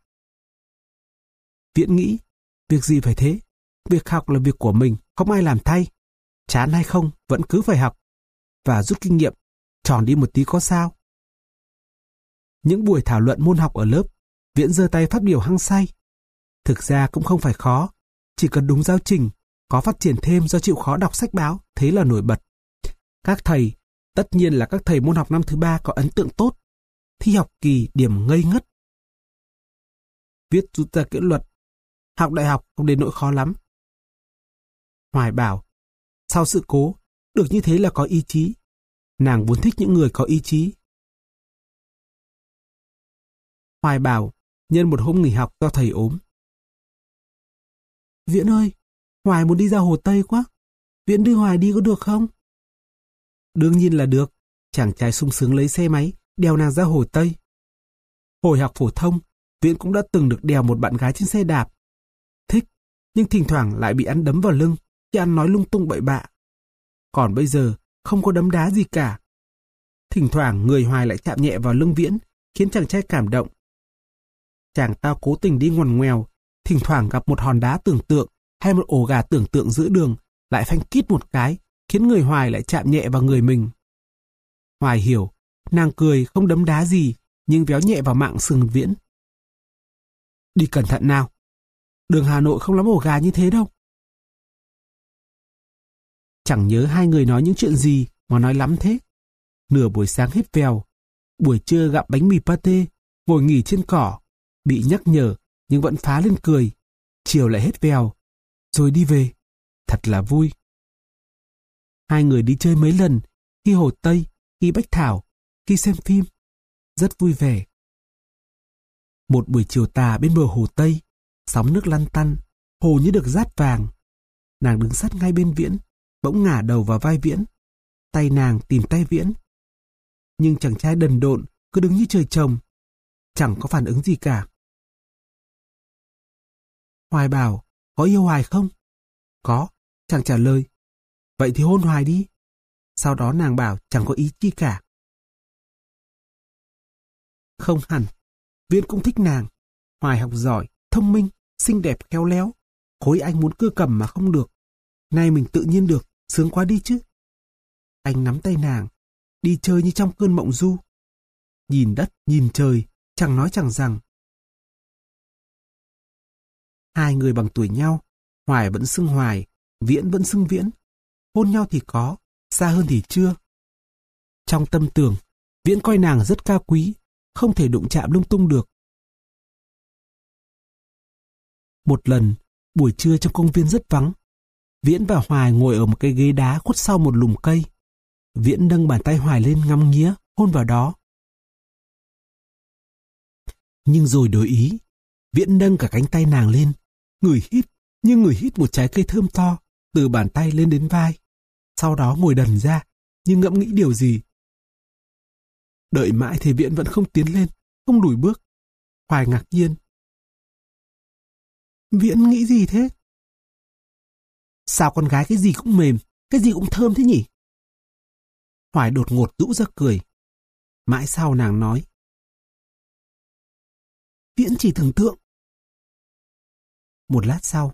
Viễn nghĩ, việc gì phải thế? Việc học là việc của mình, không ai làm thay. Chán hay không, vẫn cứ phải học. Và rút kinh nghiệm, tròn đi một tí có sao. Những buổi thảo luận môn học ở lớp, Viễn giơ tay phát biểu hăng say. Thực ra cũng không phải khó, chỉ cần đúng giáo trình, có phát triển thêm do chịu khó đọc sách báo, thế là nổi bật. Các thầy, tất nhiên là các thầy môn học năm thứ 3 có ấn tượng tốt. Thi học kỳ điểm ngây ngất. Viết rút ra kết luận, học đại học không đến nỗi khó lắm. Hoài bảo, sau sự cố, được như thế là có ý chí. Nàng vốn thích những người có ý chí. Hoài bảo, nhân một hôm nghỉ học do thầy ốm. Viễn ơi, Hoài muốn đi ra Hồ Tây quá. Viễn đưa Hoài đi có được không? Đương nhiên là được. Chàng trai sung sướng lấy xe máy, đèo nàng ra Hồ Tây. Hồi học phổ thông, Viễn cũng đã từng được đèo một bạn gái trên xe đạp. Thích, nhưng thỉnh thoảng lại bị ăn đấm vào lưng khi ăn nói lung tung bậy bạ. Còn bây giờ, không có đấm đá gì cả. Thỉnh thoảng người Hoài lại chạm nhẹ vào lưng Viễn, khiến chàng trai cảm động. Chàng ta cố tình đi ngoằn ngoèo, thỉnh thoảng gặp một hòn đá tưởng tượng hay một ổ gà tưởng tượng giữa đường, lại phanh kít một cái, khiến người Hoài lại chạm nhẹ vào người mình. Hoài hiểu, nàng cười không đấm đá gì, nhưng véo nhẹ vào mạng sườn Viễn. Đi cẩn thận nào. Đường Hà Nội không lắm ổ gà như thế đâu. Chẳng nhớ hai người nói những chuyện gì mà nói lắm thế. Nửa buổi sáng hết vèo, buổi trưa gặm bánh mì pate, ngồi nghỉ trên cỏ, bị nhắc nhở nhưng vẫn phá lên cười. Chiều lại hết vèo, rồi đi về. Thật là vui. Hai người đi chơi mấy lần, khi Hồ Tây, khi Bách Thảo, khi xem phim. Rất vui vẻ. Một buổi chiều tà bên bờ Hồ Tây, sóng nước lăn tăn, hồ như được dát vàng. Nàng đứng sát ngay bên Viễn, bỗng ngả đầu vào vai Viễn. Tay nàng tìm tay Viễn. Nhưng chàng trai đần độn cứ đứng như trời trồng, chẳng có phản ứng gì cả. Hoài bảo, có yêu Hoài không? Có, chàng trả lời. Vậy thì hôn Hoài đi. Sau đó nàng bảo chẳng có ý chi cả. Không hẳn, Viễn cũng thích nàng. Hoài học giỏi, thông minh, xinh đẹp khéo léo. Khối anh muốn cưa cầm mà không được. Nay mình tự nhiên được, sướng quá đi chứ. Anh nắm tay nàng, đi chơi như trong cơn mộng du. Nhìn đất, nhìn trời, chẳng nói chẳng rằng. Hai người bằng tuổi nhau, Hoài vẫn xưng Hoài, Viễn vẫn xưng Viễn. Hôn nhau thì có, xa hơn thì chưa. Trong tâm tưởng, Viễn coi nàng rất cao quý, không thể đụng chạm lung tung được. Một lần, buổi trưa trong công viên rất vắng. Viễn và Hoài ngồi ở một cái ghế đá khuất sau một lùm cây. Viễn nâng bàn tay Hoài lên ngắm nghía, hôn vào đó. Nhưng rồi đổi ý, Viễn nâng cả cánh tay nàng lên, ngửi hít như người hít một trái cây thơm to, từ bàn tay lên đến vai. Sau đó ngồi đần ra, như ngẫm nghĩ điều gì. Đợi mãi thì Viễn vẫn không tiến lên, không lùi bước. Hoài ngạc nhiên. Viễn nghĩ gì thế? Sao con gái cái gì cũng mềm, cái gì cũng thơm thế nhỉ? Hoài đột ngột rũ ra cười. Mãi sau nàng nói. Viễn chỉ tưởng tượng. Một lát sau.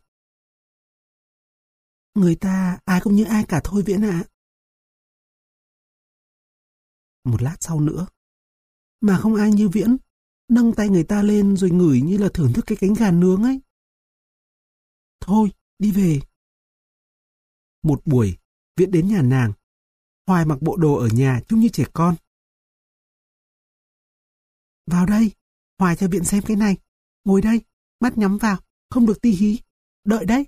Người ta ai cũng như ai cả thôi Viễn ạ. Một lát sau nữa. Mà không ai như Viễn, nâng tay người ta lên rồi ngửi như là thưởng thức cái cánh gà nướng ấy. Thôi, đi về. Một buổi, Viễn đến nhà nàng. Hoài mặc bộ đồ ở nhà trông như trẻ con. Vào đây, Hoài cho Viễn xem cái này. Ngồi đây, mắt nhắm vào, không được tí hí. Đợi đấy.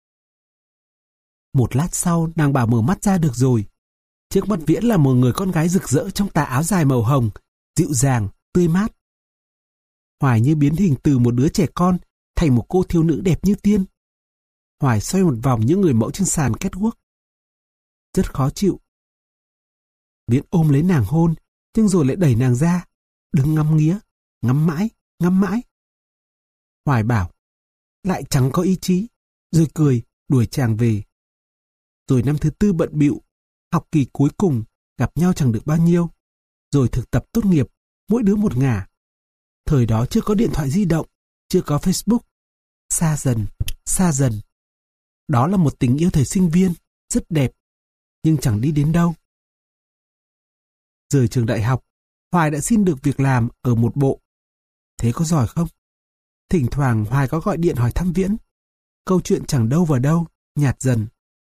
Một lát sau, nàng bảo mở mắt ra được rồi. Trước mắt Viễn là một người con gái rực rỡ trong tà áo dài màu hồng, dịu dàng, tươi mát. Hoài như biến hình từ một đứa trẻ con thành một cô thiếu nữ đẹp như tiên. Hoài xoay một vòng những người mẫu trên sàn catwalk. Rất khó chịu. Viễn ôm lấy nàng hôn, nhưng rồi lại đẩy nàng ra, đứng ngắm nghía, ngắm mãi, ngắm mãi. Hoài bảo, lại chẳng có ý chí, rồi cười, đuổi chàng về. Rồi năm thứ tư bận bịu, học kỳ cuối cùng, gặp nhau chẳng được bao nhiêu. Rồi thực tập tốt nghiệp, mỗi đứa một ngả. Thời đó chưa có điện thoại di động, chưa có Facebook. Xa dần, xa dần. Đó là một tình yêu thời sinh viên, rất đẹp, nhưng chẳng đi đến đâu. Rời trường đại học, Hoài đã xin được việc làm ở một bộ. Thế có giỏi không? Thỉnh thoảng Hoài có gọi điện hỏi thăm Viễn. Câu chuyện chẳng đâu vào đâu, nhạt dần.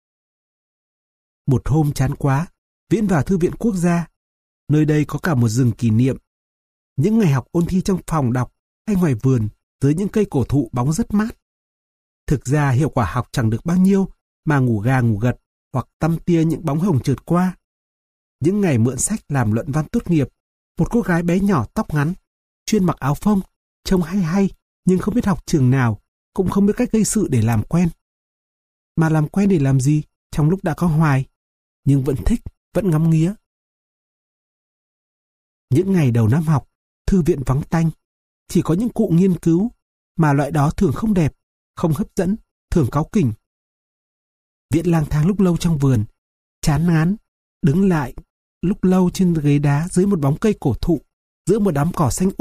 Một hôm chán quá, Viễn vào Thư viện Quốc gia. Nơi đây có cả một rừng kỷ niệm. Những ngày học ôn thi trong phòng đọc hay ngoài vườn dưới những cây cổ thụ bóng rất mát. Thực ra hiệu quả học chẳng được bao nhiêu mà ngủ gà ngủ gật hoặc tăm tia những bóng hồng trượt qua. Những ngày mượn sách làm luận văn tốt nghiệp, một cô gái bé nhỏ tóc ngắn, chuyên mặc áo phông, trông hay hay nhưng không biết học trường nào, cũng không biết cách gây sự để làm quen. Mà làm quen để làm gì trong lúc đã có Hoài, nhưng vẫn thích, vẫn ngắm nghía. Những ngày đầu năm học, thư viện vắng tanh, chỉ có những cụ nghiên cứu, mà loại đó thường không đẹp, không hấp dẫn, thường cáu kỉnh. Viễn lang thang lúc lâu trong vườn, chán ngán, đứng lại lúc lâu trên ghế đá dưới một bóng cây cổ thụ, giữa một đám cỏ xanh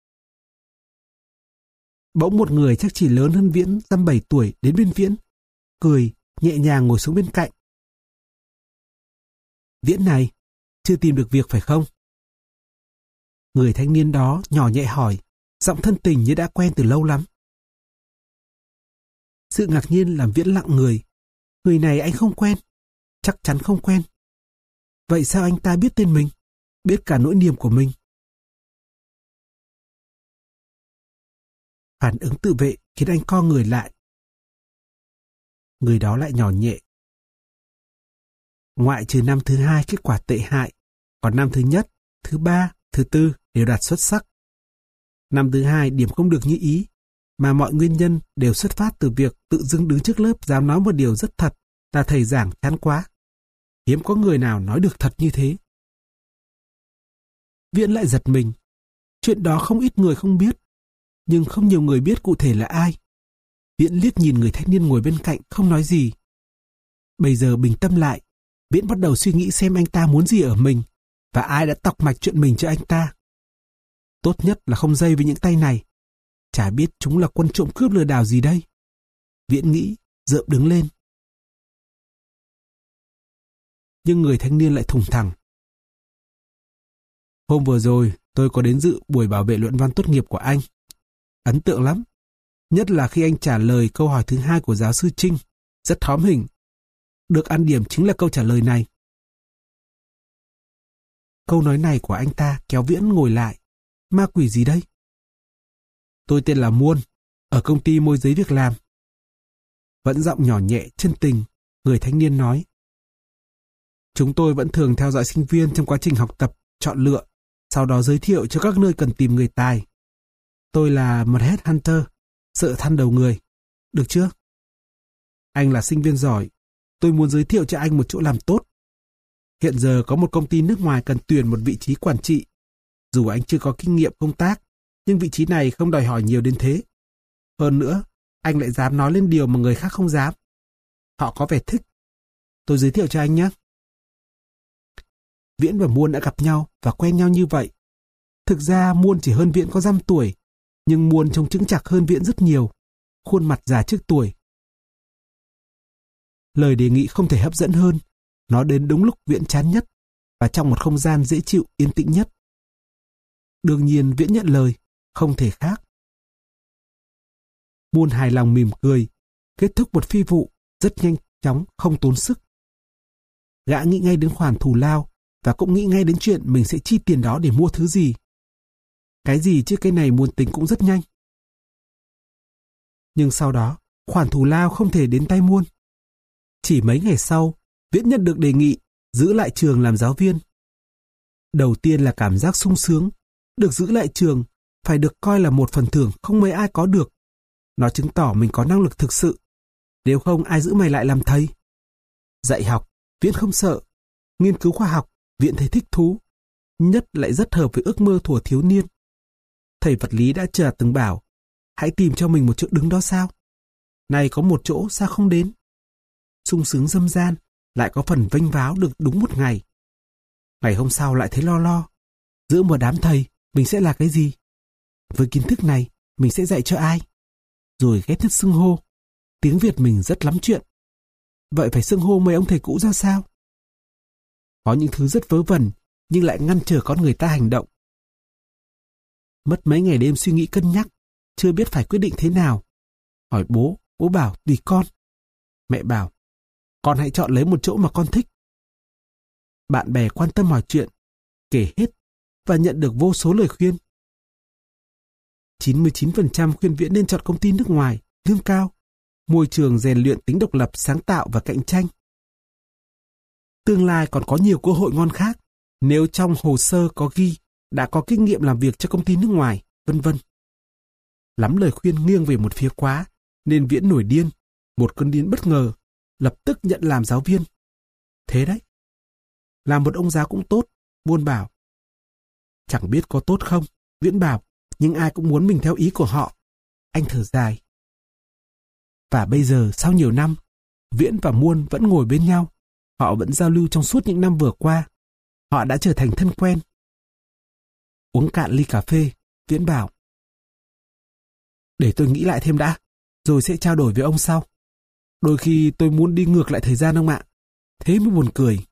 Bỗng một người chắc chỉ lớn hơn Viễn dăm 7 tuổi đến bên Viễn, cười, nhẹ nhàng ngồi xuống bên cạnh. Viễn này, chưa tìm được việc phải không? Người thanh niên đó nhỏ nhẹ hỏi, giọng thân tình như đã quen từ lâu lắm. Sự ngạc nhiên làm Viễn lặng người. Người này anh không quen, chắc chắn không quen. Vậy sao anh ta biết tên mình, biết cả nỗi niềm của mình? Phản ứng tự vệ khiến anh co người lại. Người đó lại nhỏ nhẹ. Ngoại trừ năm thứ 2 kết quả tệ hại, còn năm thứ nhất, thứ 3, thứ 4 đều đạt xuất sắc. Năm thứ 2 điểm không được như ý, mà mọi nguyên nhân đều xuất phát từ việc tự dưng đứng trước lớp dám nói một điều rất thật là thầy giảng chán quá. Hiếm có người nào nói được thật như thế. Viễn lại giật mình. Chuyện đó không ít người không biết, nhưng không nhiều người biết cụ thể là ai. Viễn liếc nhìn người thanh niên ngồi bên cạnh không nói gì. Bây giờ bình tâm lại, Viễn bắt đầu suy nghĩ xem anh ta muốn gì ở mình và ai đã tọc mạch chuyện mình cho anh ta. Tốt nhất là không dây với những tay này. Chả biết chúng là quân trộm cướp lừa đảo gì đây. Viễn nghĩ, rợm đứng lên. Nhưng người thanh niên lại thùng thẳng. Hôm vừa rồi tôi có đến dự buổi bảo vệ luận văn tốt nghiệp của anh. Ấn tượng lắm. Nhất là khi anh trả lời câu hỏi thứ 2 của giáo sư Trinh. Rất hóm hình. Được ăn điểm chính là câu trả lời này. Câu nói này của anh ta kéo Viễn ngồi lại. Ma quỷ gì đây? Tôi tên là Muôn, ở công ty môi giới việc làm. Vẫn giọng nhỏ nhẹ, chân tình, người thanh niên nói. Chúng tôi vẫn thường theo dõi sinh viên trong quá trình học tập, chọn lựa, sau đó giới thiệu cho các nơi cần tìm người tài. Tôi là một headhunter, sợ than đầu người. Được chưa? Anh là sinh viên giỏi, tôi muốn giới thiệu cho anh một chỗ làm tốt. Hiện giờ có một công ty nước ngoài cần tuyển một vị trí quản trị. Dù anh chưa có kinh nghiệm công tác, nhưng vị trí này không đòi hỏi nhiều đến thế. Hơn nữa, anh lại dám nói lên điều mà người khác không dám. Họ có vẻ thích. Tôi giới thiệu cho anh nhé. Viễn và Muôn đã gặp nhau và quen nhau như vậy. Thực ra Muôn chỉ hơn Viễn có dăm tuổi, nhưng Muôn trông chững chạc hơn Viễn rất nhiều, khuôn mặt già trước tuổi. Lời đề nghị không thể hấp dẫn hơn, nó đến đúng lúc Viễn chán nhất và trong một không gian dễ chịu yên tĩnh nhất. Đương nhiên Viễn nhận lời, không thể khác. Muôn hài lòng mỉm cười, kết thúc một phi vụ rất nhanh chóng, không tốn sức. Gã nghĩ ngay đến khoản thù lao và cũng nghĩ ngay đến chuyện mình sẽ chi tiền đó để mua thứ gì. Cái gì chứ cái này Muôn tính cũng rất nhanh. Nhưng sau đó, khoản thù lao không thể đến tay Muôn. Chỉ mấy ngày sau, Viễn nhận được đề nghị giữ lại trường làm giáo viên. Đầu tiên là cảm giác sung sướng, được giữ lại trường phải được coi là một phần thưởng không mấy ai có được. Nó chứng tỏ mình có năng lực thực sự. Nếu không ai giữ mày lại làm thầy. Dạy học, Viễn không sợ. Nghiên cứu khoa học, Viễn thấy thích thú. Nhất lại rất hợp với ước mơ thuở thiếu niên. Thầy vật lý đã chợt từng bảo, hãy tìm cho mình một chỗ đứng đó sao? Này có một chỗ sao không đến? Sung sướng dâm gian, lại có phần vênh váo được đúng một ngày. Ngày hôm sau lại thấy lo lo. Giữa một đám thầy, mình sẽ là cái gì? Với kiến thức này, mình sẽ dạy cho ai? Rồi ghét nhất xưng hô. Tiếng Việt mình rất lắm chuyện. Vậy phải xưng hô mấy ông thầy cũ ra sao? Có những thứ rất vớ vẩn, nhưng lại ngăn trở con người ta hành động. Mất mấy ngày đêm suy nghĩ cân nhắc, chưa biết phải quyết định thế nào. Hỏi bố, bố bảo tùy con. Mẹ bảo, con hãy chọn lấy một chỗ mà con thích. Bạn bè quan tâm hỏi chuyện, kể hết và nhận được vô số lời khuyên. 99% khuyên Viễn nên chọn công ty nước ngoài, lương cao, môi trường rèn luyện tính độc lập, sáng tạo và cạnh tranh. Tương lai còn có nhiều cơ hội ngon khác nếu trong hồ sơ có ghi đã có kinh nghiệm làm việc cho công ty nước ngoài, vân vân. Lắm lời khuyên nghiêng về một phía quá, nên Viễn nổi điên, một cơn điên bất ngờ, lập tức nhận làm giáo viên. Thế đấy. làm một ông giáo cũng tốt, Muôn bảo. Chẳng biết có tốt không, Viễn bảo, nhưng ai cũng muốn mình theo ý của họ. Anh thở dài. Và bây giờ, sau nhiều năm, Viễn và Muôn vẫn ngồi bên nhau. Họ vẫn giao lưu trong suốt những năm vừa qua. Họ đã trở thành thân quen. Uống cạn ly cà phê, Viễn bảo. Để tôi nghĩ lại thêm đã, rồi sẽ trao đổi với ông sau. Đôi khi tôi muốn đi ngược lại thời gian ông ạ. Thế mới buồn cười.